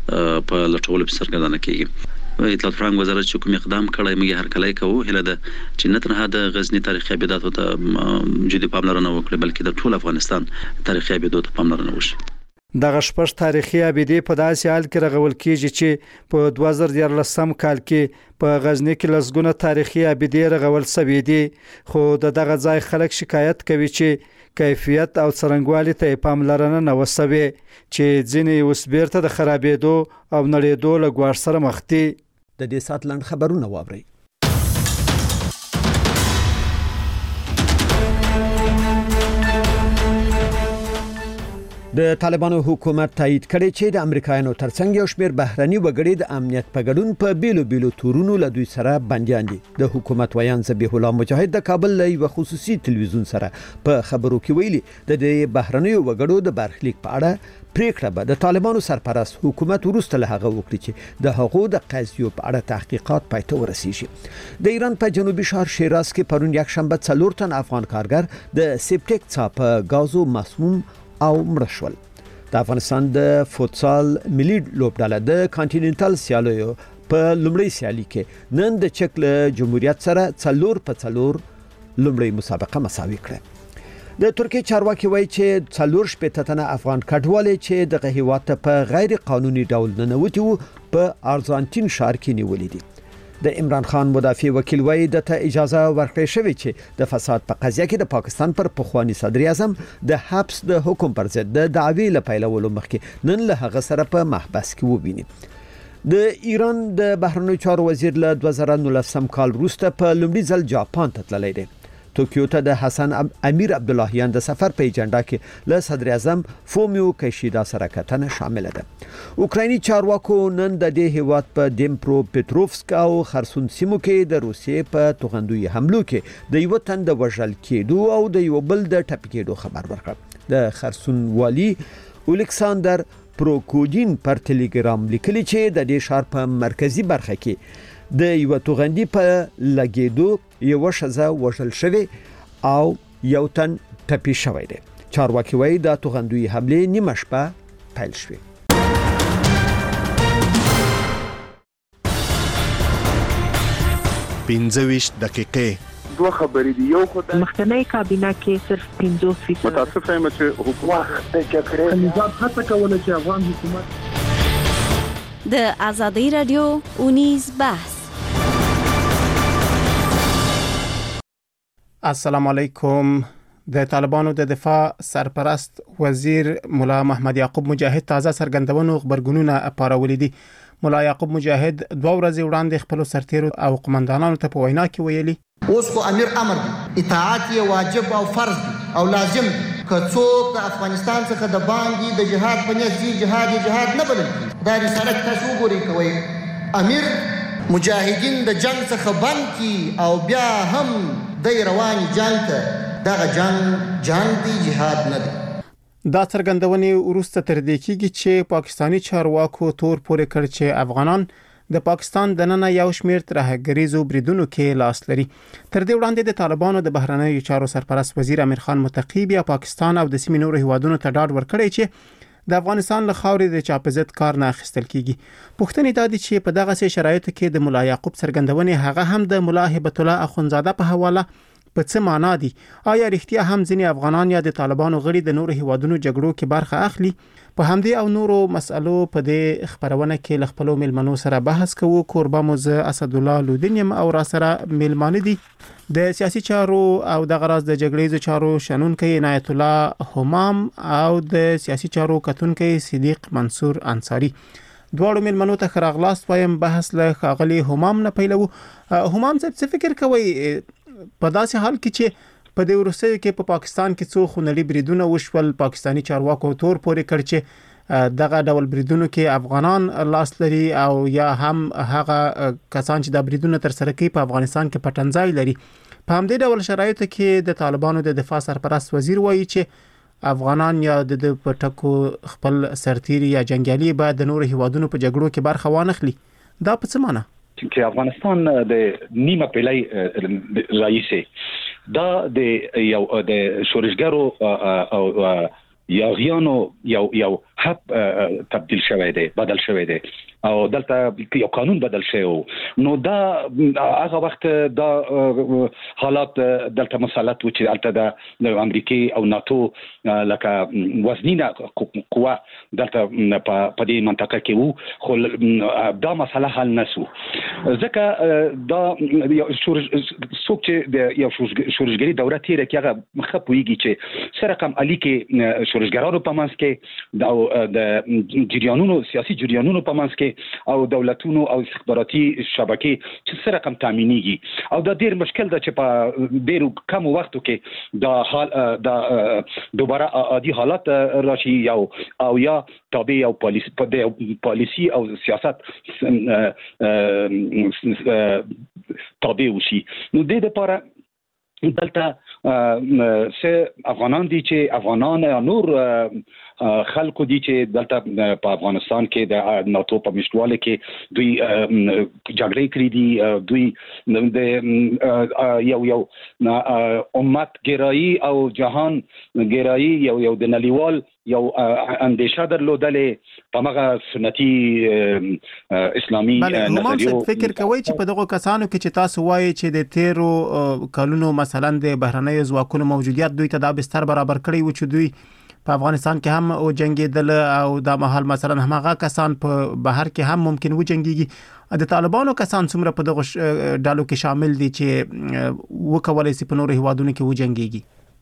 په لټولو په سرګردانه کېږي. اطلاعات فرهنګ وزارت چې کوم اقدام کړی موږ هرکلی کوو. هیله ده چې نه تنها د غزنی تاریخي آباداتو ته جدي پاملرنه وکړي بلکې د ټول افغانستان تاریخي آبادو ته پاملرنه وشي. دغه شپږ تاریخي آبادې په داسې حال کې رغول کیږي چې په دوه زره دیارلسم کال کې په غزنی کې لسګونه تاریخي آبادې رغول شوې دي. خو د دغه ځای خلک شکایت کوي چې کیفیت او څرنګوالي ته پاملرنه نه وسوي چې ځینې اوس بیرته د خرابېدو او نړېدو له ګواښ سره مخ دي. د دې سات لاند خبرونه واورئ. د طالبانو حکومت تایید کړي چې د امریکایانو ترڅنګ یو شمېر بهرني وګړي د امنیت په ګډون په بیلو بیلو تورونو له دوی سره بنديان دي. د حکومت ویان ذبیح الله مجاهد د کابل له یو خصوصي تلویزیون سره په خبرو کې ویلي د دې بهرني وګړو د برخلیک په اړه پریکړه به د طالبانو سرپرست حکومت وروسته له هغه وکړي چې د هغو د قضیو په اړه تحقیقات پای ته ورسیږي. د ایران په جنوبي شهر شیراز کې پرون یک شنبه څلور تن افغان کارګر د سپټیک څخه په غازو مسموم او مړه شول. د افغانستان د فوتسال ملي لوبډله د کانټیننټل سیالیو په لومړی سیالي کې نن د چک له جمهوریت سره څلور په څلور لومړی مسابقه مساوي کړه. د ترکیه چارواکي وایي چې څلور شپېته تنه افغان کډوالې چې د هیواد په غیر قانوني ډول ننوتي وو په ارجنټین ښار کې نیولې دي. د عمران خان مدافع وکیل وایي د ته اجازه ورکړې شوې چې د فساد په قضیه کې د پاکستان پر پخوانی صدر اعظم د حبس د حکم پر ضد د دعوی لپاره مخکې نن له هغه سره په محبس کې وبیني. د ایران د بهرنیو چارو وزیر له دوه زره نولسم کال وروسته په لومړي ځل جاپان ته تللی دی. توکیو ته د حسن امیر عبداللهیان د سفر په ایجنډا کې له صدر اعظم فومیو کیشیدا سره کتنه شامل ده. اوکرایني چارواکو نن د دې هیواد په دیمپرو پټروفسک او خرسون سیمو کې د روسیې په توغندوی حملو کې د یو تن د وژل کېدو او د یو بل د ټپي کېدو خبر ورکړ. د خرسون والی الکساندر پروکودین پر ټلګرام لیکلی چې د دې ښار په مرکزی برخه کې د یو توغندي په لګیدو یو شزه وژل شوی او یو تن ټپي شوی دی. چارواکي وایي د توغندوی حمله نیمه شپه پیل شوه. پنځه ویشت دقیقې دوه خبرې دي. یو خو د مخکنی کابینه کې صرف پنځوس فیصد متاسف یم چې حکومت د جګړې نظام هڅه کوله چې افغان حکومت د آزادۍ رادیو اونیز بحث. السلام علیکم. د طالبانو د دفاع سرپرست وزیر مولا محمد یعقوب مجاهد تازه څرګندونو خبرګونونه پارولې دي. مولا یعقوب مجاهد دوه ورځې وړاندې خپل سرتیرو او قومندانانو ته په وینا کې ویلي اوس خو امیر امر اطاعت یې واجب او فرض او لازم که څوک د افغانستان څخه د باندې د جهاد په نیت ځي جهاد جهاد نه بلل دا رسالت تاسو وګورئ. کوي امیر مجاهدین د جنگ څخه بند کی او بیا هم د رواني جنگ ته دغه جنگ جنگ دی جهاد نه دی. دا څرګندونې وروسته تر دې کېږي چې پاکستانی چارواکو تور پورې کړ چې افغانان د پاکستان د نن یو شمېر ترهګریزو بریدونو کې لاس لري. تر دې وړاندې د طالبانو د بهرنیو چارو سرپرست وزیر امیر خان متقی بیا پاکستان او د سیمې نورو هیوادونو ته ډاډ ورکړی چې د افغانستان له خاورې د چاپزت کار نه اخیستل کیږي. پوښتنې دا دي چې په دغه شرایطو کې د مولا یعقوب څرګندونې هغه هم د مولا هبت الله اخونزاده په حواله په څه معنا دي؟ آیا رښتیا هم ځینې افغانان یا د طالبانو غړي د نورو هیوادونو جګړو کې برخه اخلي؟ په همدې او نورو مسألو په دې خبرونه کې له خپلو ملمنو سره بحث کوو. کوربه مو زه اسد الله لودینیم او را سره ملمانه دي د سیاسي چارو او د غراز د جګړې چارو شنونکي عنایت الله همام او د سیاسي چارو کتونکي صدیق منصور انصاری. دواړو ملمنو ته خراغلاست وایم. بحث له خاغلی همام نه پیلو. همام څه فکر کوي په داسې حال کې چې په دې وروستیو کې په پا پاکستان کې څو خونړي بریدونه وشول، پاکستانی چارواکو تور پورې کړ چې دغه ډول بریدونو کې افغانان لاس لري او یا هم هغه کسان چې د بریدونو تر سره کوي په افغانستان کې پټنځای لري. په همدې ډول شرایطو کې د طالبانو د دفاع سرپرست وزیر وایي چې افغانان یا د پټکو خپل سرتیري یا جنگیالي باید د نورو هیوادونو په جګړو کې برخه وانخلي. دا په څه معنی؟ چې افغانستان د نیمه پیړۍ راهیسې دا د یو د شورشګرو او یاغیانو یو یو حب تبدیل شوی دی، بدل شوی دی او دلته یو قانون بدل شوی نو دا هغه وخت دا حالات دلته مسلط و چې دلته د امریکای او ناتو لکه وزنینه قوا دلته په دې منطقه کې وو، خو دا مسله حل نشو ځکه دا څوک چې د یو شورشګری دوره تیره کې هغه مخه پويږي چې سره کوم علي کې شورشګرانو په منځ کې دا د جریانونو سیاسي جریانونو په منځ کې او دولتونو او استخباراتي شبکې چې سره رقم تامینېږي او دا ډیر مشکل ده چې په ډیرو کم وختو کې دا حال دا دوباره عادي حالت راشي یو او یا تابع او پالیسی پالیسی او سیاست تابع وشي. نو د دې لپاره دلته سه افغانان دي چې افغانان نور خلکو دي چې دلته په افغانستان کې د ناتو په مشتواله کې دوی جګړې کړې دي، دوی د یو یو امت ګرایی او جهان ګرایی یو یو د نړیوال یو اندیشه درلودلې په هغه سنتي اسلامي نظریو. فکر کوي چې په دغه کسانو کې چې تاسو وایي چې د تیرو کلونو مثلا د بهرنۍ ځواکونو موجودیت دوی ته دا بستر برابر کړی و چې دوی په افغانستان کې هم او جنگیدل او د محل مثلا همغه کسان په بهر کې هم ممکن و جنگيږي. د طالبانو کسان څومره په دغه ډالو کې شامل دي چې وکولای شي په نورو هیوادونو کې و جنگيږي؟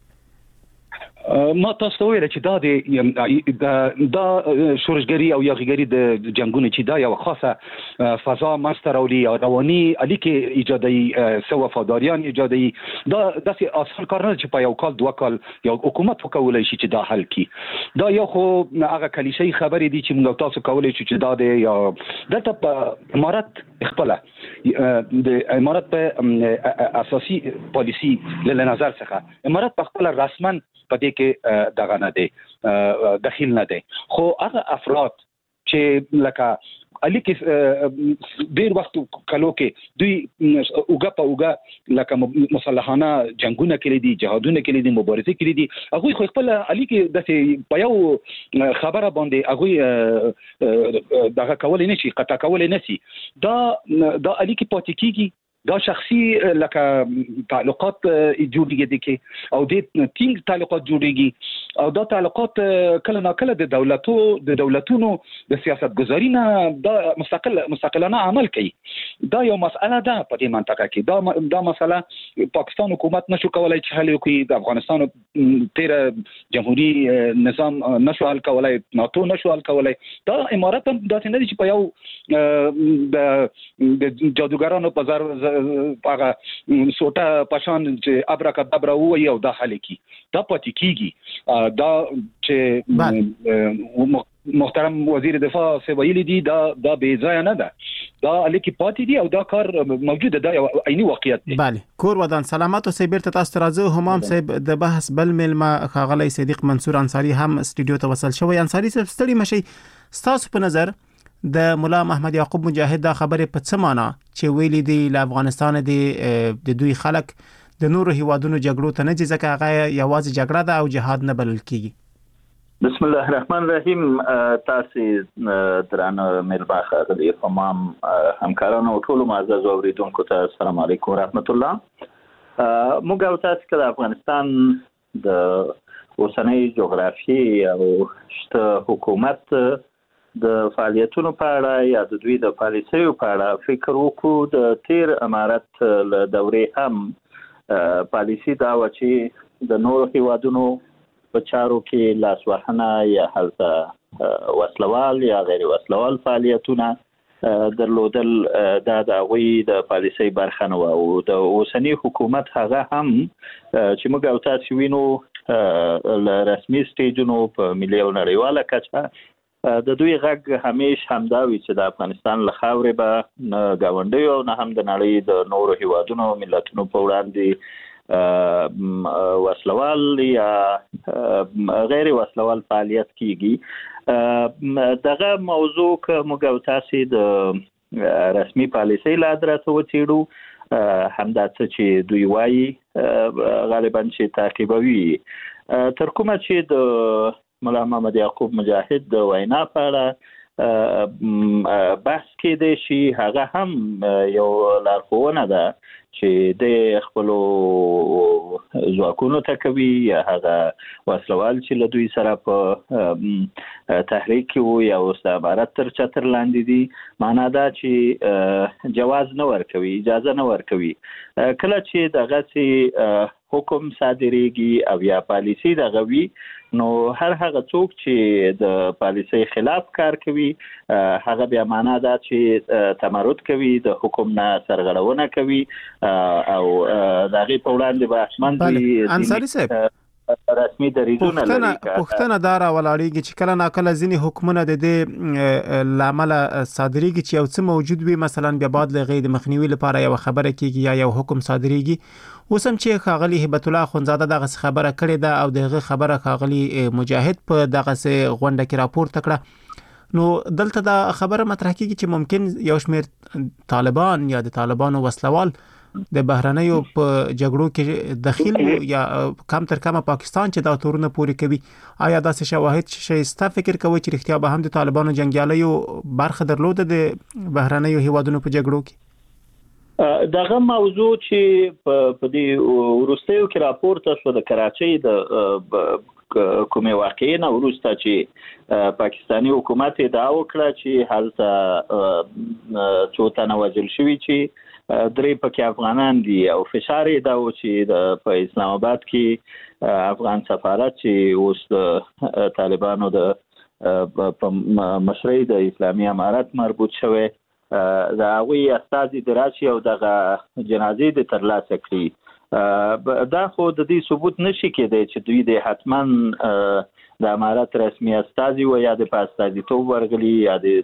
ما تاسو ته ویل چې دا د دا شورشګری او یاغیګری د جنگونو چې دا یو خاصه فضا ماستر او رواني اړیکې ایجادي سو وفاداریان ایجادي دا د اصل کار نه چې په یو کال دوه کال یو حکومت وکولای شي چې دا حل کړي. دا یو خو هغه کلیشي خبرې دي چې موږ تاسو کولای شو چې دا د یا دلته په امارات خپل د امارات په اساسي پالیسی له نظر څخه امارات په خپل رسمن په دې کې دغه نه دی داخل نه دی، خو هغه افراد چې لکه علي کې ډیر وخت کلو کې دوی اوګه په اوګه لکه مسلحانه جنگونه کړي دي، جهادونه کړي دي، مبارزه کړي دي. هغه خو خپل علي کې د په یو خبره باندې هغه دغه کول نه شي، قطع کول نه شي. دا دا علي کې پاتې کیږي، دا شخصي لکه تعلقات جوړیږي دي کې او د ټینګ تعلقات جوړیږي او دا تعلقات کله نا کله د دولتو د دولتونو د سیاست گذاری نه دا مستقل مستقلانه عمل کوي. دا یو مسأله ده په دې منطقه کې. دا دا مسأله پاکستان حکومت نشو کولای چې حل وکړي، د افغانستان تیر جمهوریت نظام نشو حل کولای، ناتو نشو حل کولای. دا امارات هم داسې نه دي چې په یو د جادوګرانو په ځار هغه سوټه پشان چې ابراکادابرا وایي او دا حل کی دا پاتې کیږي. دا چې محترم وزیر دفاع سی ویلي دي دا دا بې ځای نه ده، دا الیکي پاتې دي او دا کار موجوده ده، یو عیني واقعیت دی. بله کور ودان سلامات او سیبر ته تاسو راځو. همام صاحب د بحث بل ملما خاغلی صدیق منصور انصاری هم استودیو ته وصل شوی. انصاری صاحب ستړي مشي، تاسو په نظر د مولا محمد یعقوب مجاهد دا خبره په څه معنا چې ویلي دی له افغانستان دی د دوی خلک د نورو هیوادونو جګړو ته نه ځي ځکه هغه یوازې جګړه ده او جهاد نه بلل کیږي؟ بسم الله الرحمن الرحیم. تاسو درانه ملما خاغلی همام همکارانو او ټول معزز اوریدونکو ته السلام علیکم ورحمت الله. موږ او تاسو کله افغانستان د اوسنۍ جغرافي او شته حکومت د فعالیتونو په اړه یا د دوی د پالیسیو په اړه فکر وکړو. د تیر امارت له دورې هم پالیسی دا و چې د نورو هیوادونو په چارو کې لاسوهنه یا هلته وسلوال یا غیر وسلوال فعالیتونه درلودل دا د هغوی د پالیسۍ برخه نه وه او د اوسني حکومت هغه هم چې موږ او تاسو وینو له رسمي سټیجونو په ملي او نړیواله کچه د دوی غږ همیش همدا وي چې د افغانستان له خاورې به نه ګاونډیو او نه هم د نړۍ د نورو هیوادونو ملتونو په وړاندې وسلوال یا غیر وسلوال فعالیت کیږي. دغه موضوع که موږ او تاسو د رسمي پالیسۍ له ادرسه وڅېړو همدا څه چې دوی وایي غالبا چې تعقیبوي. تر کومه چې د مولا محمد یعقوب مجاهد د وینا په اړه بحث کېدی شي، هغه هم یو لارښوونه ده چې د خپلو ځواکونو ته کوي یا هغه وسلوال چې له دوی سره په تحریک کې وو یا اوس د امارت تر چتر لاندې دي، معنا دا چې جواز نه ورکوي، اجازه نه ورکوي. کله چې دغسې حکم صادریږي او یا پالیسي د غوي نو هر هغه څوک چې د پالیسي خلاف کار کوي هغه بیا معنا ده چې تمرد کوي د حکم نه سرغړونه کوي او دغه په وړاندې به حتمن دي انصاری صاحب رسمي دریځونه لري. پښتنه دار ولاړیږي چې کله ناکله ځینی حکومتونه د دې لامل صادریږي چې یو څه موجود وي، مثلا بیا بعد لغې د مخنیوي لپاره یو خبره کیږي یا یو حکم صادریږي. اوسم چې خاغلی هبت الله خونزاده دغه خبره کړې ده او دغه خبره خاغلی مجاهد په دغه غونډه کې راپور تکړه، نو دلته دا خبره مطرح کیږي چې ممکن یو شمېر طالبان یا د طالبانو وسلوال د بهرنیو په جګړو کې دخیل یا کم تر کمه پاکستان چې دا تورونه پوری کوي. آیا داسې شواهد شایسته فکر کوي چې اختیار به هم د طالبانو جنگیالیو برخه درلوده د بهرنیو هیوادونو په جګړو کې؟ دغه موضوع چې په دې ورستیو کې راپورته شو د کراچۍ د کومه واقعي نه ورسته چې پاکستانی حکومت دا وکړه چې حالت څو تنه وژل شوی چې درې پکې افغانان دي او فشار دا و چې د په اسلام آباد کې افغان سفارت چې اوس د طالبانو د مشرۍ د اسلامي امارت مربوط شوی دا وی استازي دراشي او دغه جنازې د ترلاسه کړي. دا خو د دې ثبوت نشي کېدای چې دوی د حتمن د امارت رسمي استازي و یا د پاستازي تو ورغلي یا د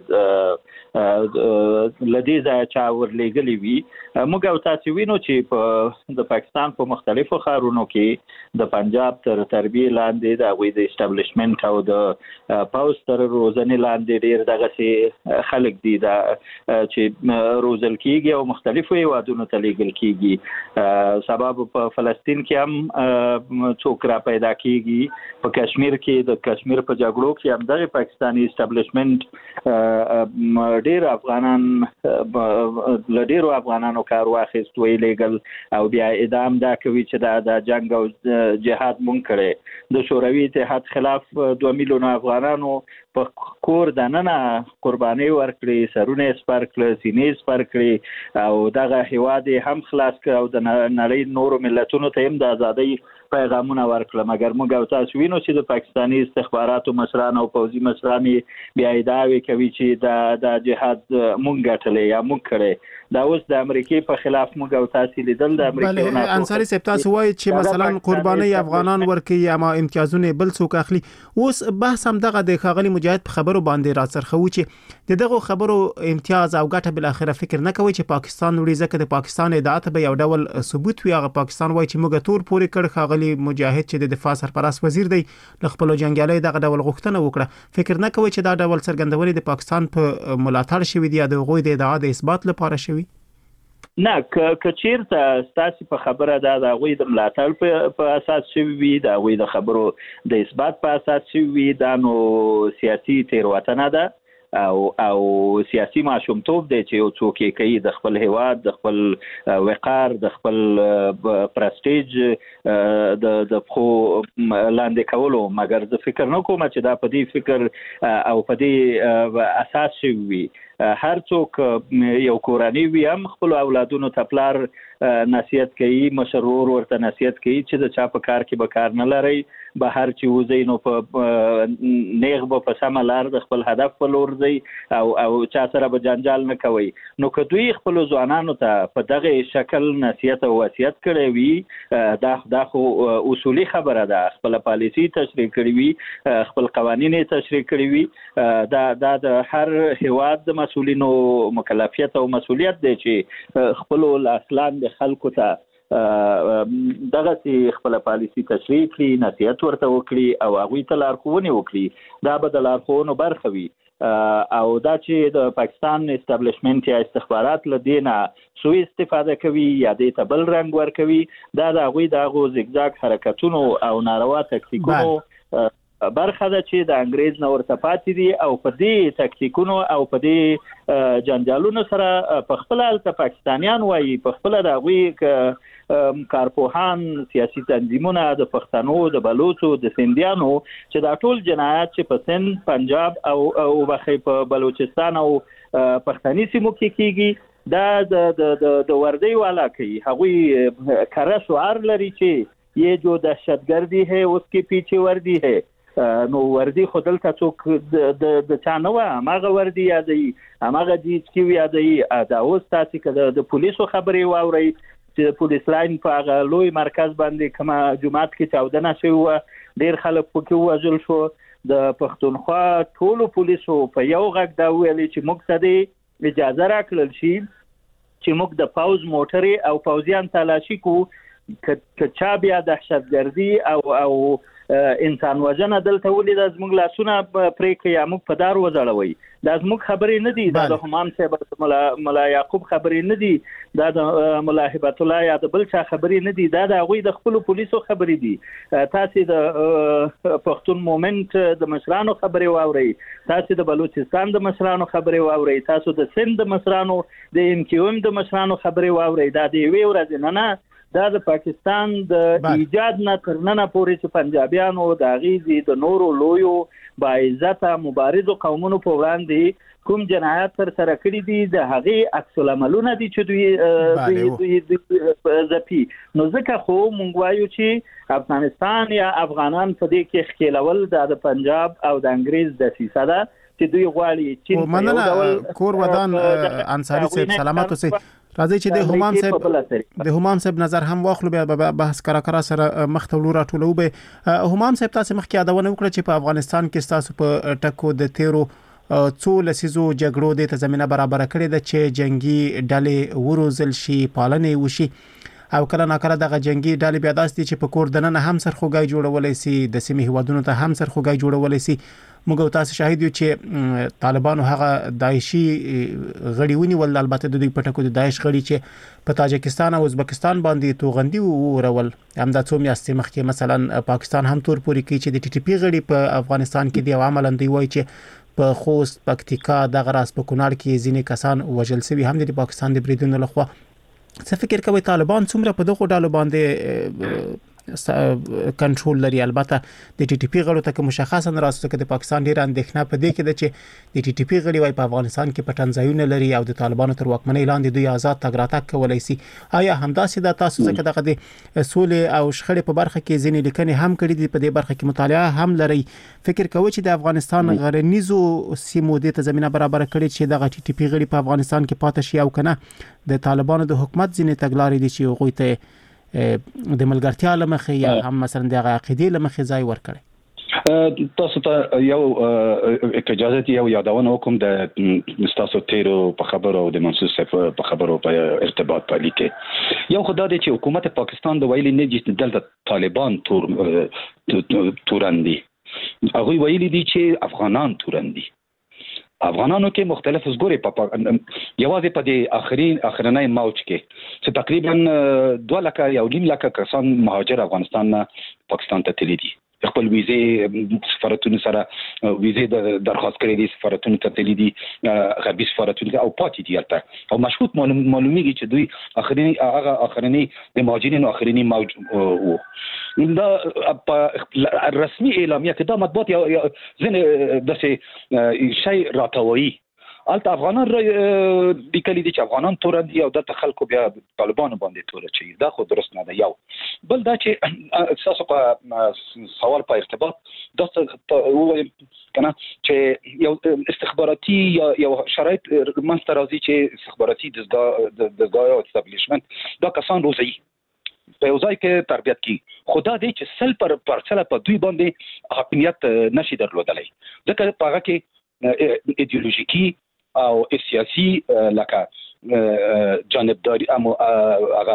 لدی ځای چا ورلېګلی وي. موږ او تاسو وینو چې په د پاکستان په مختلفو ښارونو کې د پنجاب تر تربیه لاندې د غوي د اسټابلیشمنت او د پاوس تر روزنې لاندې ډېر دغه خلک دي دا چې روزل کیږي او مختلفو هیوادونو ته لیږل کیږي. سبب په فلسطین کې هم څوک را پیدا کیږي، په کشمیر کې د کشمیر په جګړو کې هم دغه پاکستانی اسټابلیشمنت ډېر افغانان ل ډېرو افغانانو کار واخیست وی لیګل او بیا اعدام دا کوي چې دا د جنگ او جهاد مونږ کړي. د شوروي اتحاد خلاف دوه میلیون افغانانو په کور د ننه قرباني ورکړي، سرونه سپر کړل، سینې سپر کړي او دغه هیواد هم خلاص کړ او د نړۍ نورو ملتونو ته هم د ازادۍ پیغامونه ورکړل. مګر موږ او تاسو وینو چې د پاکستاني استخباراتو مشران او پوځي مشران بیا ادعاوې کوي چې دا د جهاد مونږ ګټلې یا مونږ کړې. دا اوس د امریکای په خلاف موږ او تاسو لیدل د امریکای نه انصاری صاحب تاسو وایي چې مثلا قرباني افغانان ورکي یا ما امتیازونه بل څوک اخلي. اوس بحث هم دغه د خاغلی مجاهد په خبرو باندې راڅرخو چې دغه خبرو امتیاز او ګټه بل اخره فکر نه کوي چې پاکستان وړي ځکه د پاکستان ادعات به یو ډول ثبوت وي. هغه پاکستان وایي چې موږ تور پورې کړ خاغلی مجاهد چې د دفاع سرپرست وزیر دی ل خپل جنگیالي دغه ډول غوښتنه وکړه. فکر نه کوي چې دا ډول څرګندونې د پاکستان په ملاتړ شوی دی یا د غوي د ادعا د اثبات لپاره شوی؟ نه که چیرته ستاسو په خبره دا د غوي د ملاتړ په اساس شوی وي، دا غوي د خبرو د اثبات په اساس شوی وي، دا نو سیاسي تیروتنه ده او او سیاسي ماشومتوب دی چې یو څوک یې کوي د خپل هیواد د خپل وقار د خپل پرستیج د د خو لاندې کولو. مګر زه فکر نه کوم چې دا په دې فکر او په دې اساس شوی وي. هر څوک یو کورنۍ وي هم خپل اولادونو ته پلار نصیحت کوي، مشرور ورته نصیحت کوي چې د چا په کار کې به کار نه لري، به هر چې وځي نو په نیغ به په سمه لار د خپل هدف په لور ځي او او چا سره به جنجال نه کوي. نو که دوی خپل ځوانانو ته په دغه شکل نصیحت او وصیت کړی وي دا دا خو اصولي خبره ده، خپل پالیسي تشریح کړی وي، خپل قوانین تشریح کړی وي. دا دا د هر هیواد د مسؤلینو مکلفیت او مسؤلیت دی چې خپل اصلان د خلکو ته دغه سي خپل پالیسي تشریح کړي، نصیحت ورته وکړي او هغه ته لارښوونه وکړي. دا به د لارښوونو برخه وي او دا چې د پاکستان اسټابلیشمنت یا استخبارات لدينا سوء استفاده کوي یا د تبل رنگ ور کوي، دا د هغه د غو زیګزاګ حرکتونو او ناروا تکتیکونو برخه ده چې د انګريز نو ورته پاتې دي او په دې تکتیکونو او په دې جنجالونو سره په خپل الته پاکستانیان وایي په خپل د غوي کارپوهان سیاسي تنظیمونه د پښتنو د بلوچو د سندیانو چې دا ټول جنایات چې په سند پنجاب او او بخې په بلوچستان او پښتني سیمو کې کیږي دا د د د وردی والا کوي. هغوی کړه شعار لري چې ये जो दहशतगर्दी है उसके पीछे वर्दी है نو وردی خودل ته څوک د د چانه وا ماغه وردی یادې ماغه جیج کی یادې دا اوس تاسو کده د پولیسو خبري واوري چې پولیس لاین په هغه لوی مرکز باندې کما جمعات کې چاودنه شوی ډیر خلک پکې وژل شو د پښتونخوا ټولو پولیسو په یو غږ دا ویلي چې موږ ته د اجازه راکړل شي چې موږ د پاوز موټري او پاوزیان تلاشي کو ک چا بیا دهشتګردي او او انسان وژنه دلته ولې د زموږ لاسونه پرې کې یا موږ په دار وځړوي دا زموږ خبرې نه دي دا د همام صاحب ملا ملا یعقوب خبرې نه دي دا د ملا هبت الله یا د بل څه خبرې نه دي دا د غوي د خپل پولیسو خبرې دي تاسو د پښتون مومنت د مشرانو خبرې واوري تاسو د بلوچستان د مشرانو خبرې واوري تاسو د سند د مشرانو د ام کیو ام د مشرانو خبرې واوري دا دی وی ورځ نه نه دا د پاکستان د ایجاد نه ترننه پورې چې پنجابیانو د غیزي د نورو لویو با عزت مبارزو قومونو په وړاندې کوم جنایت تر سره کړی دي د هغه عکس العملونه دي چې دوی دوی زپی نو ځکه خو مونږ وایو چې افغانستان یا افغانان په دې کې خېلول د پنجاب او د انګريز د سیاست چې دوی غواړي چې مننه کور ودان انصاری صاحب سلامات اوسئ راځي چې د همام صاحب د همام صاحب نظر هم واخلو بیا بحث کرا کرا سره مختلو راټولو به همام صاحب تاسو مخکې یادونه وکړه چې په افغانستان کې تاسو په ټکو د تیرو څو لسیزو جګړو د تضمینه برابر کړې ده چې جنگي ډلې وروزل شي پالنې وشي او کله ناکله دغه جنگي ډلې بیا داسې چې په کور دننه هم سرخوږی جوړولای سي د سیمې هوادونو ته هم سرخوږی جوړولای سي موږ تاسو شاهد یو چې طالبانو هغه داعشي غړي ونیول البته د دوی پټکو د داعش غړي چې په تاجکستان او ازبکستان باندې توغندي ورول هم د څو میاشتې مخکې مثلا پاکستان هم تور پوری کوي چې د ټي ټي پی غړي په افغانستان کې دی عملاً دی وایي چې په خوست پکتیکا دغه راس په کونړ کې ځینې کسان وژل شوي هم د پاکستان د بریدونو لخوا څه فکر کوي طالبان څومره په دغه ډالو باندې کنټرول لري البته د ټي ټي پی غړو ته مشخصا راځي چې د پاکستان ډیر اندېښنه په دې کې ده چې د ټي ټي پی غړي وای په افغانستان کې پټن ځایونه لري او د طالبانو تر واکمنۍ لاندې دوی آزاد تګ راتګ کولای شي آیا همداسې د تاسو څخه دغه د سولې او شخړې په برخه کې ځینې لیکنې هم کړې دي په دې برخه کې مطالعه هم لري فکر کوي چې د افغانستان غرنیزو سیمو د زمينه برابر کړي چې دغه ټي ټي پی غړي په افغانستان کې پاتې شي او کنه د طالبانو د حکومت ځینې تګلارې دي چې غوي ته د ملګرتیا لمخې یا هم مثلا د عقیدې لمخې ځای ورکړي تاسو ته یو اجازه یو یادونه وکم د تاسو تیرو په خبرو او د منصور صاحب په خبرو په ارتباط پالي کې یو خدای دې چې حکومت پاکستان د ویلي نه چې دلته طالبان تور تورندي هغه ویلي دي چې افغانان تورندي افغانانو کې مختلف زګوري په یوازې په دې اخرین اخرنۍ موج کې چې تقریبا دوه لک یو نیم لک کسان مهاجر افغانستان نه پاکستان ته تللي دي خپل ویزه سفارتونو سره ویزه درخواست کړې دي سفارتونو ته تللي دي غربي سفارتونو او پاتې دي البته او مشهود معلومیږي چې دوی اخرنی هغه اخرنی د مهاجرینو اخرنی موج وو دا په رسمي اعلامیه کې دا مطبوعات ځنه د شي راتوي البته افغانان لیکلي دي چې افغانان تورندي او د خلکو بیا طالبانو باندې تور چي دا خو درست نه دی یو بل دا چې اساسو په سوال په ارتباط دا ووایم کنه چې یو استخباراتي یا یو شرایط منځته راځي چې استخباراتي د دغه استابلیشمنت دا کسان روزي په یو ځای کې تربیت کی خدا دې چې سل پر پرڅله په دوی باندې حاکمیت نشي درلودلای ځکه په هغه کې ایدئولوژیکی او سیاسي لکه جانبداري امو هغه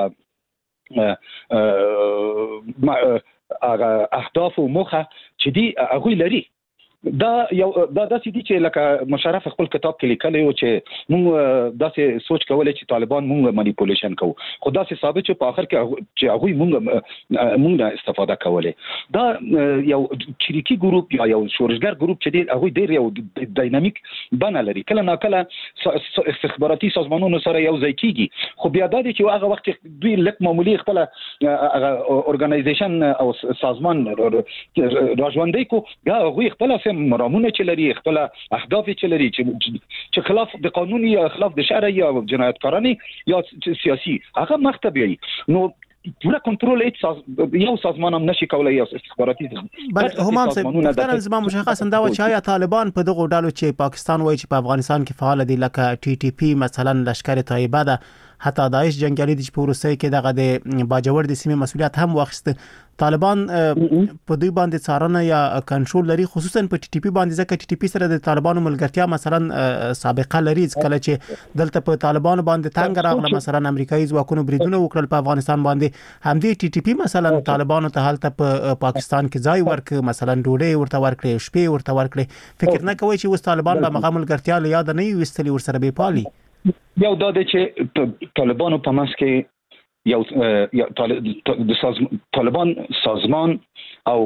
هغه اهداف او مخه چې دی هغه لري دا یو دا داسې دي چې لکه مشرف خپل کتاب کې لیکلی و چې موږ داسې سوچ کولای چې طالبان موږ مانیپولیشن کوو خو داسې ثابت چې په اخر کې چې هغه موږ موږ استفاده کولای دا یو چریکي ګروپ یا یو شورشګر ګروپ چې دی هغه ډیر یو ډاینامیک بنا لري کله ناکله استخباراتي سازمانونو سره یو ځای کیږي خو بیا دا دي چې هغه وخت دوی لک معمولی خپل اورګنایزیشن او سازمان راځوندې کو دا هغه خپل مرامونه چې لري خپل اهداف چې لري چې خلاف د قانوني یا خلاف د شرع یا جنایتکارانه یا سیاسي هغه مختبي نو پوره کنټرول هیڅ ساز... یو سازمان هم نشي کولای، یو استخباراتي بل همام صاحب دا زما مشخصا دا چې آیا طالبان په دغه ډالو چې پاکستان وایي چې په افغانستان کې فعال دي لکه ټي ټي پی مثلا لشکر طیبه ده، حتی داعش جنگیالي د پروسې کې دغه د باجوړ د سیمې مسولیت هم واخیسته، طالبان په دوی باندې څارنه یا کنټرول لري، خصوصا په ټي ټي پی باندې، ځکه ټي ټي پی سره د طالبانو ملګرتیا مثلا سابقه لري، کله چې دلته په طالبانو باندې تنګ راغله مثلا امریکایي ځواکونو بریدونه وکړل په افغانستان باندې، همدې ټي ټي پی مثلا طالبانو ته حالت په پاکستان کې ځای ورک مثلا ډوډۍ ورته ورکړي، شپې ورته ورکړي، فکر نه کوي چې اوس طالبان به مغه ملګرتیا له یاد نه وستلی ورسره به پالي؟ یو دا د چې طالبانو په ماس کې یو د طالبان سازمان او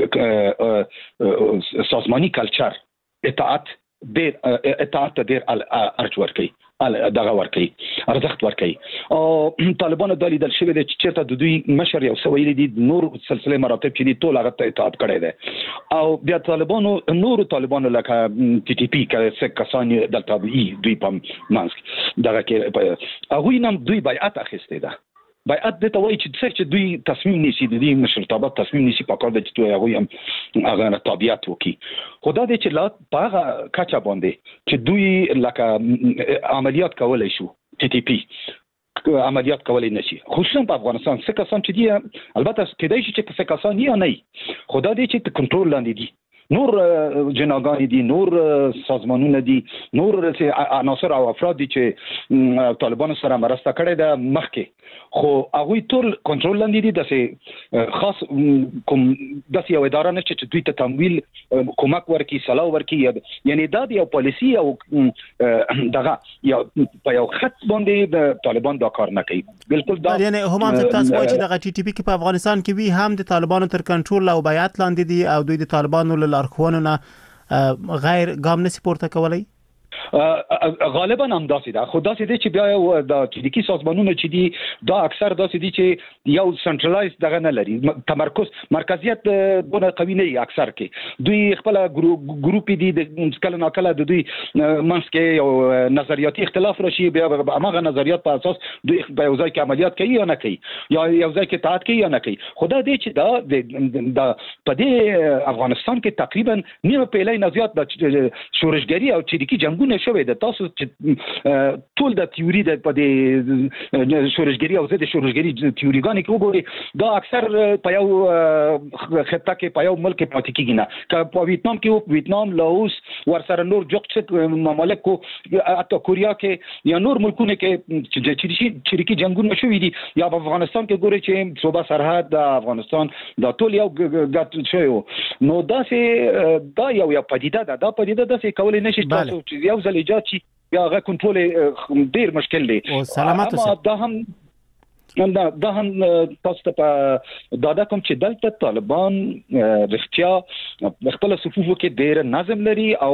سازمانی کلچر اطاعت ډیر اطاعت ډیر ارج ورکي دغه ورکي ارزښت ورکي، او طالبانو د لیدل شوی د چیرته د دوی مشر یو سویل دي نور سلسله مراتب چې دي ټول هغه ته اطاعت کړی دی، او بیا طالبانو نور طالبانو لکه ټي ټي پی کې څه کسان دلته دوی په منځ دغه کې هغه نم دوی بیعت اخیسته ده، بیعت د توای چې چې دوی تصمیم نیسي، د دې مشرتابه تصمیم نیسي په کار د چې دوی هغه هم هغه تابعیت وکي، خدا دې چې لا په هغه کچا باندې چې دوی لکه عملیات کولای شو ټي ټي پی عملیات کولای نشي، خصوصا په افغانستان څه کسان چې دي البته کېدای شي چې څه کسان یې نه، خدا دې چې کنټرول لاندې دي، نور جناګان دي، نور سازمانونه دي، نور عناصر او افراد دي چې طالبانو سره مرسته کړې ده مخکې، خو هغه ټول کنټرول لاندې دي، د خاص کوم د یو اداره نشته چې دوی ته تمویل کومک ورکړي، سلاو ورکړي، یعنی دا یو پالیسی او دغه یو په یو خط باندې د طالبان دا کار نه کوي بالکل. دا یعنی هم هم تاسو وایي چې دغه ټي ټي پی کې په افغانستان کې وی هم د طالبانو تر کنټرول او بیعت لاندې دي، او دوی د طالبانو له لارښوونو نه غیر ګام نه سپورته کولای؟ غالبا هم داسې ده، خو داسې دي چې بیا د کلیدي سازمانونو چې دي دا اکثر داسې دي چې یو سنټرلایز دغه نه لري، تمرکز مرکزیت دونه قوي نه وي، اکثر کې دوی خپل ګروپ دي، د کله نه کله د دوی منځ کې یو نظریاتي اختلاف راشي، بیا هغه نظریات په اساس دوی په یو ځای کې عملیات کوي یا نه کوي، یا یو ځای کې اطاعت کوي یا نه کوي، خدا دې چې دا د په دې افغانستان کې تقریبا نیمه پیلای نه زیات د شورشګری او چریکي جنگ نه شوې ده، تاسو چې ټول د تیوري د په د شورشګری او ضد شورشګری تیوریګانی کې وګورئ، دا اکثر په یو خطه کې په یو ملک کې پاتې کیږي نه، که په ویتنام کې ویتنام، لاوس، ورسره نور جوړ ممالک کو اته کوریا کې یا نور ملکونه کې چې چریکي جنگونه شوې دي، یا په افغانستان کې ګورئ چې صوبه سرحد د افغانستان دا ټول یو ګټ شوی، نو دا سه دا یو یو پدیده ده، دا پدیده د څه کولای نشي تاسو چې یو ځل ایجاد شي یا هغه کنټرول ډیر مشکل دی، او سلامت اوسه. دا هم دا دا هم تاسو ته دا دا کوم چې دلته طالبان رښتیا خپل صفوفو کې ډیر نظم لري، او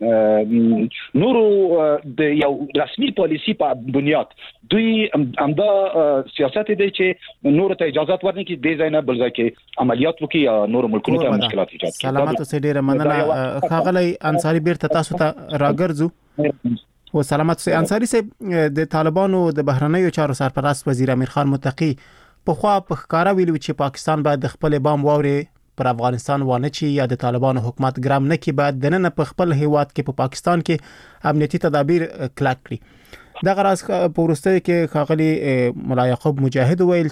نورو د یو رسمي پالیسی په بنیاد دوی همدا سیاست دی چې نور ته اجازه ورنکړي د ځای نه بل ځای کې عملیات وکړي یا نور ملکونو ته مشکلات ایجاد کړي. سلامت اوسه، ډیره مننه ښاغلی انصاری، بیرته تاسو ته راګرځو. و سلامت اوسه انصاری صاحب، د طالبانو د بهرنیو چارو سرپرست وزیر امیر خان متقی په خوا په ښکارا ویلو چې پاکستان باید د خپل بام واوري پر افغانستان وانه چی یا د طالبانو حکومت ګرام نه کی، بعد د نن په خپل هیواد کې په پاکستان کې امنیتي تدابیر کلک کړي. دا غراس په ورسته کې ښاغلی مولا یعقوب مجاهد ویل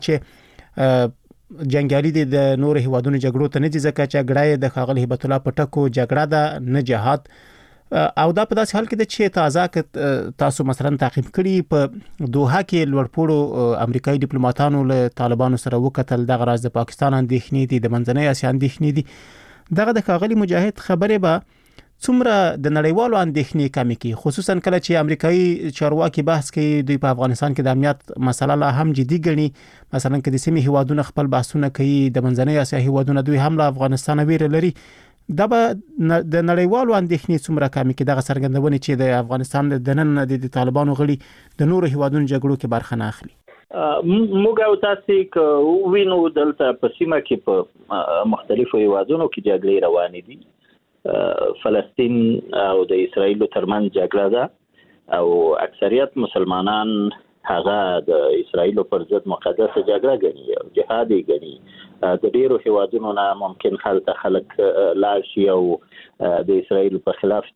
چې جنگیالي د نور هیوادونو جګړو ته نه دي، ځکه چې جګړه د ښاغلی هبت الله پټکو جګړه ده نه جهاد، او دا په داسې حال کې د چې تازه تاسو مثلا تعقیب کړي په دوحه کې لوړپوړو امریکایي ډیپلوماټانو له طالبانو سره وکتل، دغه راز د پاکستان اندېښنې دي، د منځنۍ اسیا اندېښنې دي، دغه د ښاغلي مجاهد خبرې به څومره د نړیوالو اندېښنې کمې کړي، خصوصا کله چې امریکایي چارواکي بحث کوي دوی په افغانستان کې د امنیت مسله لا هم جدي ګڼي، مثلا کې د سیمې هیوادونه خپل بحثونه کوي، د منځنۍ اسیا هیوادونه دوی هم له افغانستان ویره لري، دا به د نړیوالو اندېښنې څومره کمې کړي، دغه څرګندونه چې د افغانستان د نن د طالبانو غړي د نورو هیوادونو جګړو کې برخه نه اخلي. موږ او تاسو که وینو دلته په سیمه کې په مختلفو هیوادونو کې جګړې روانې دي، فلسطین او د اسرایل ترمنځ جګړه ده، او اکثریت مسلمانان هغه د اسرایل پر ضد مقدسه جګړه غني او جهاد یې غني د ډیرو هیوادونو نه ممکن هلته خلک لاړ شي او د اسرایل په خلاف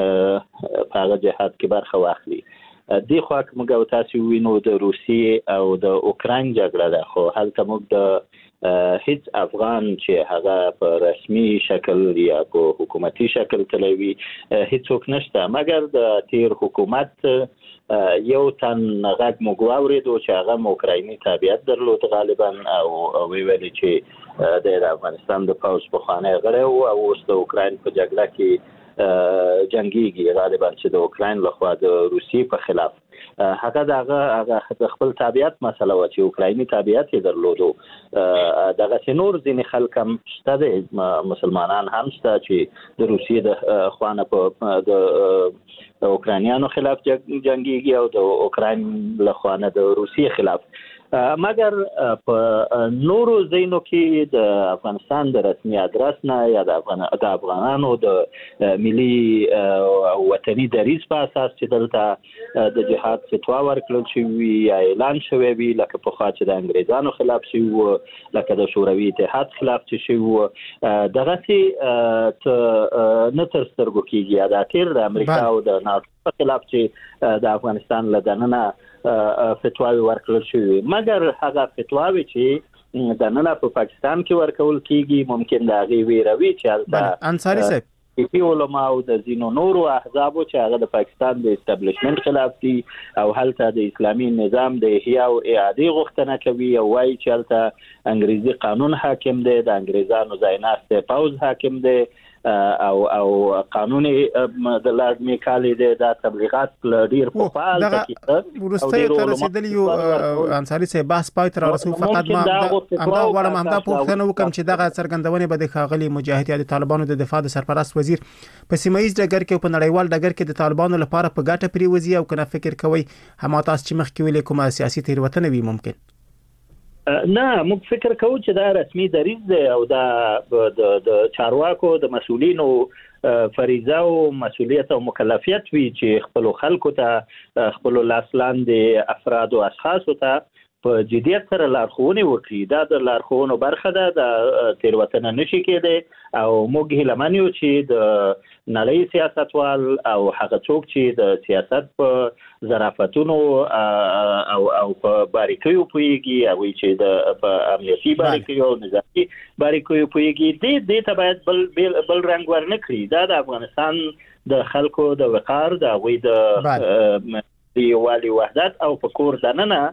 هغه جهاد کې برخه واخلي. دی خو موږ تاسو وینو د روسیې او د اوکرين جګړه ده، خو هلته موږ د هیڅ افغان چې هغه په رسمي شکل یا په حکومتي شکل تلوي هیڅوک نشته، مګر د تیر حکومت یو تن غږ موږ واورېدو چې هغه اوکرایني تابعیت درلود غالبا او ویل چې د افغانستان د پوز په خانه غړی او اوس د اوکراین په جګړه کې جنگيږي غالبا چې د اوکراین لخوا د روسي په خلاف. هغه دغه هغه خپل تابعیت مسله و چې اوکرایني تابعیت یې درلودو. دغه نور ځینې خلک هم شته، مسلمانان هم شته چې د روسي د خوانه په د اوکرانیانو خلاف جنگيږي او د اوکراین لخوانه د روسي خلاف. مګر په نورو ځینو کې د افغانستان د رسمي ادرس نه یا د افغان د افغانانو د ملي او وطني دریځ په اساس چې دلته د جهاد فتوا ورکړل شوی یا اعلان شوی وي، لکه په خوا چې د انګريزانو خلاف شي وو، لکه د شوروي اتحاد خلاف شي وو، دغه چې نه تر سترګو کېږي دا تیر د امریکا او د ناتو په خلاف چې د افغانستان لدننه فتواوی ورکړل شوی، مګر هغه فتواوی چې د نن په پاکستان کې ورکول کیږي ممکن دا غي ویروي چې د انصاری صاحب په علماء او د زینو نورو احزابو چې هغه د پاکستان د استابلیشمنت خلاف دي او هلته د اسلامي نظام د احیا او اعاده غوښتنه کوي او وايي چې هلته انګریزي قانون حاکم دی، د انګریزانو ځایناسته پاوز حاکم دی او او قانوني د لارډ میکالي د تبلیغات ډیر په فعال کې ورسته تر رسیدلی انصاری صاحب بحث پای تر رسو فقط ما همدا وړم همدا پوښتنه وکم چې دغه څرګندونه به د خاغلی مجاهد طالبانو د دفاع د سرپرست وزیر په سیمایي ډګر کې په نړیوال ډګر کې د طالبانو لپاره په ګټه پریوزي او کنه فکر کوي هم تاسو چې مخ کې ویل کومه سیاسي تیروتنه وي ممکن نه موږ فکر کوو چې دا رسمي دریځ دی او دا د د چارواکو د مسؤلینو فریضه او مسؤلیت او مکلفیت وی چې خپل خلکو ته خپل لاسلاندې افراد او اشخاص ته په جديت سره لارښوونه وکړي. دا د لارښوونو برخه ده، د تیروتنه نشي کېده او موږ هیلمنیو چې د نړۍ سیاستوال او هغه څوک چې د سیاست په ظرافتونو او او په باریکیو پويږي او چې د په امنیتي باریکیو نظامی باریکیو پويږي دې دې ته باید بل بل رنګ ورنکړي. دا د افغانستان د خلکو د وقار د وې د یوالي وحدت او په کور دننه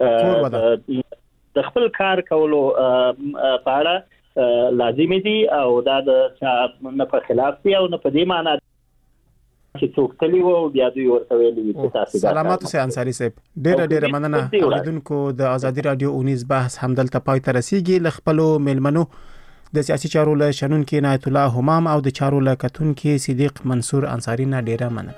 د خپل کار کولو په اړه لازمي دي او دا د نه په خلاف دي او نه په دې معنی چې څوک تلی وو بیا دوی ورته ویلي چې تاسو سلامات اوسئ انصاری صاحب. ډېر ډېر مننه اوریدونکو. د ازادي رادیو اونیز بحث همدلته پای ته رسیدي. ل خپل ملمنو د سیاسي چارو له شنن کې نایت الله همام او د چارو له کتون کې صدیق منصور انصاری نه ډېر مننه.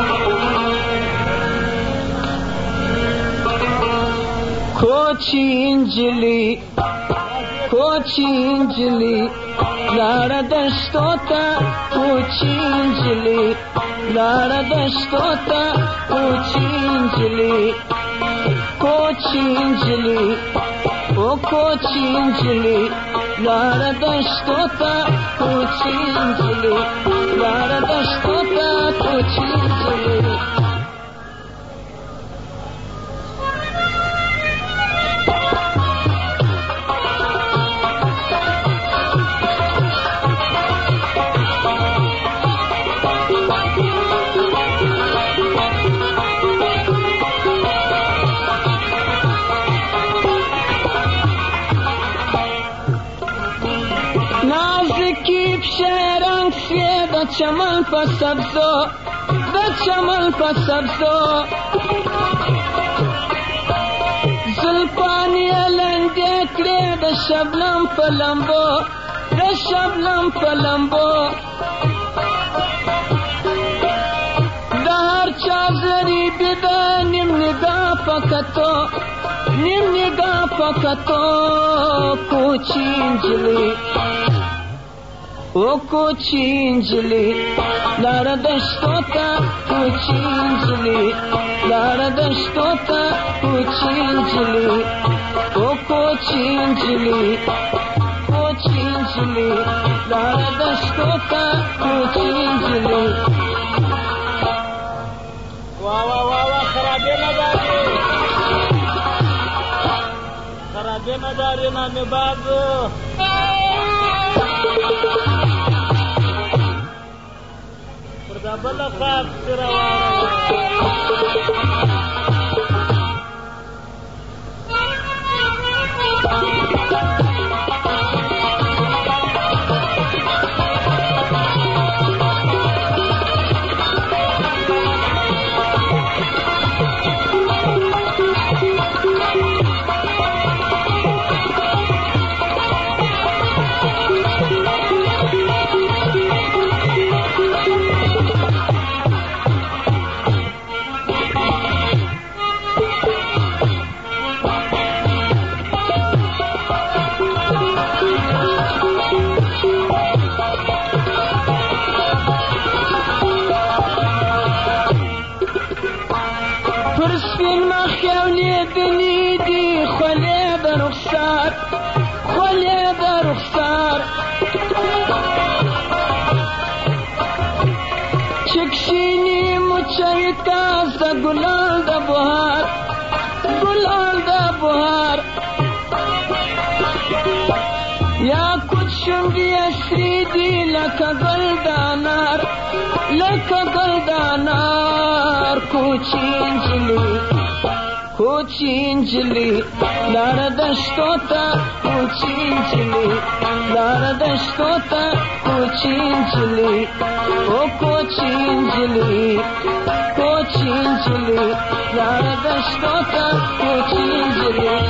کوچی انجلی کوچی انجلی لار دشتو تا کوچی انجلی لار دشتو تا کوچی انجلی کوچی انجلی او کوچی انجلی لار دشتو تا کوچی انجلی لار دشتو تا کوچی انجلی چمن په سبزو د چمن په سبزو زلفانی لنډه کړې د شبنم په لمبو د شبنم په لمبو د هر چا زری بد نیم نگاه پکتو نیم نگاه پکتو کوچی انجلی او کوچینجلی لار دشتو تا کوچینجلی لار دشتو تا کوچینجلی او کوچینجلی کوچینجلی لار دشتو تا کوچینجلی وا وا وا وا خرابې نه داري خرابې نه داري نامې باز پر دا بل خاص गुलाल दा बहार गुलाल दा बहार या कुछ शुंगी असरी दी लका गलदानार लका गलदानार कुचिंजली कुचिंजली लार दश्तोता कुचिंजली लार दश्तोता कुचिंजली ओ कुचिंजली कोचिंजली लार दश्तोता कोचिंजली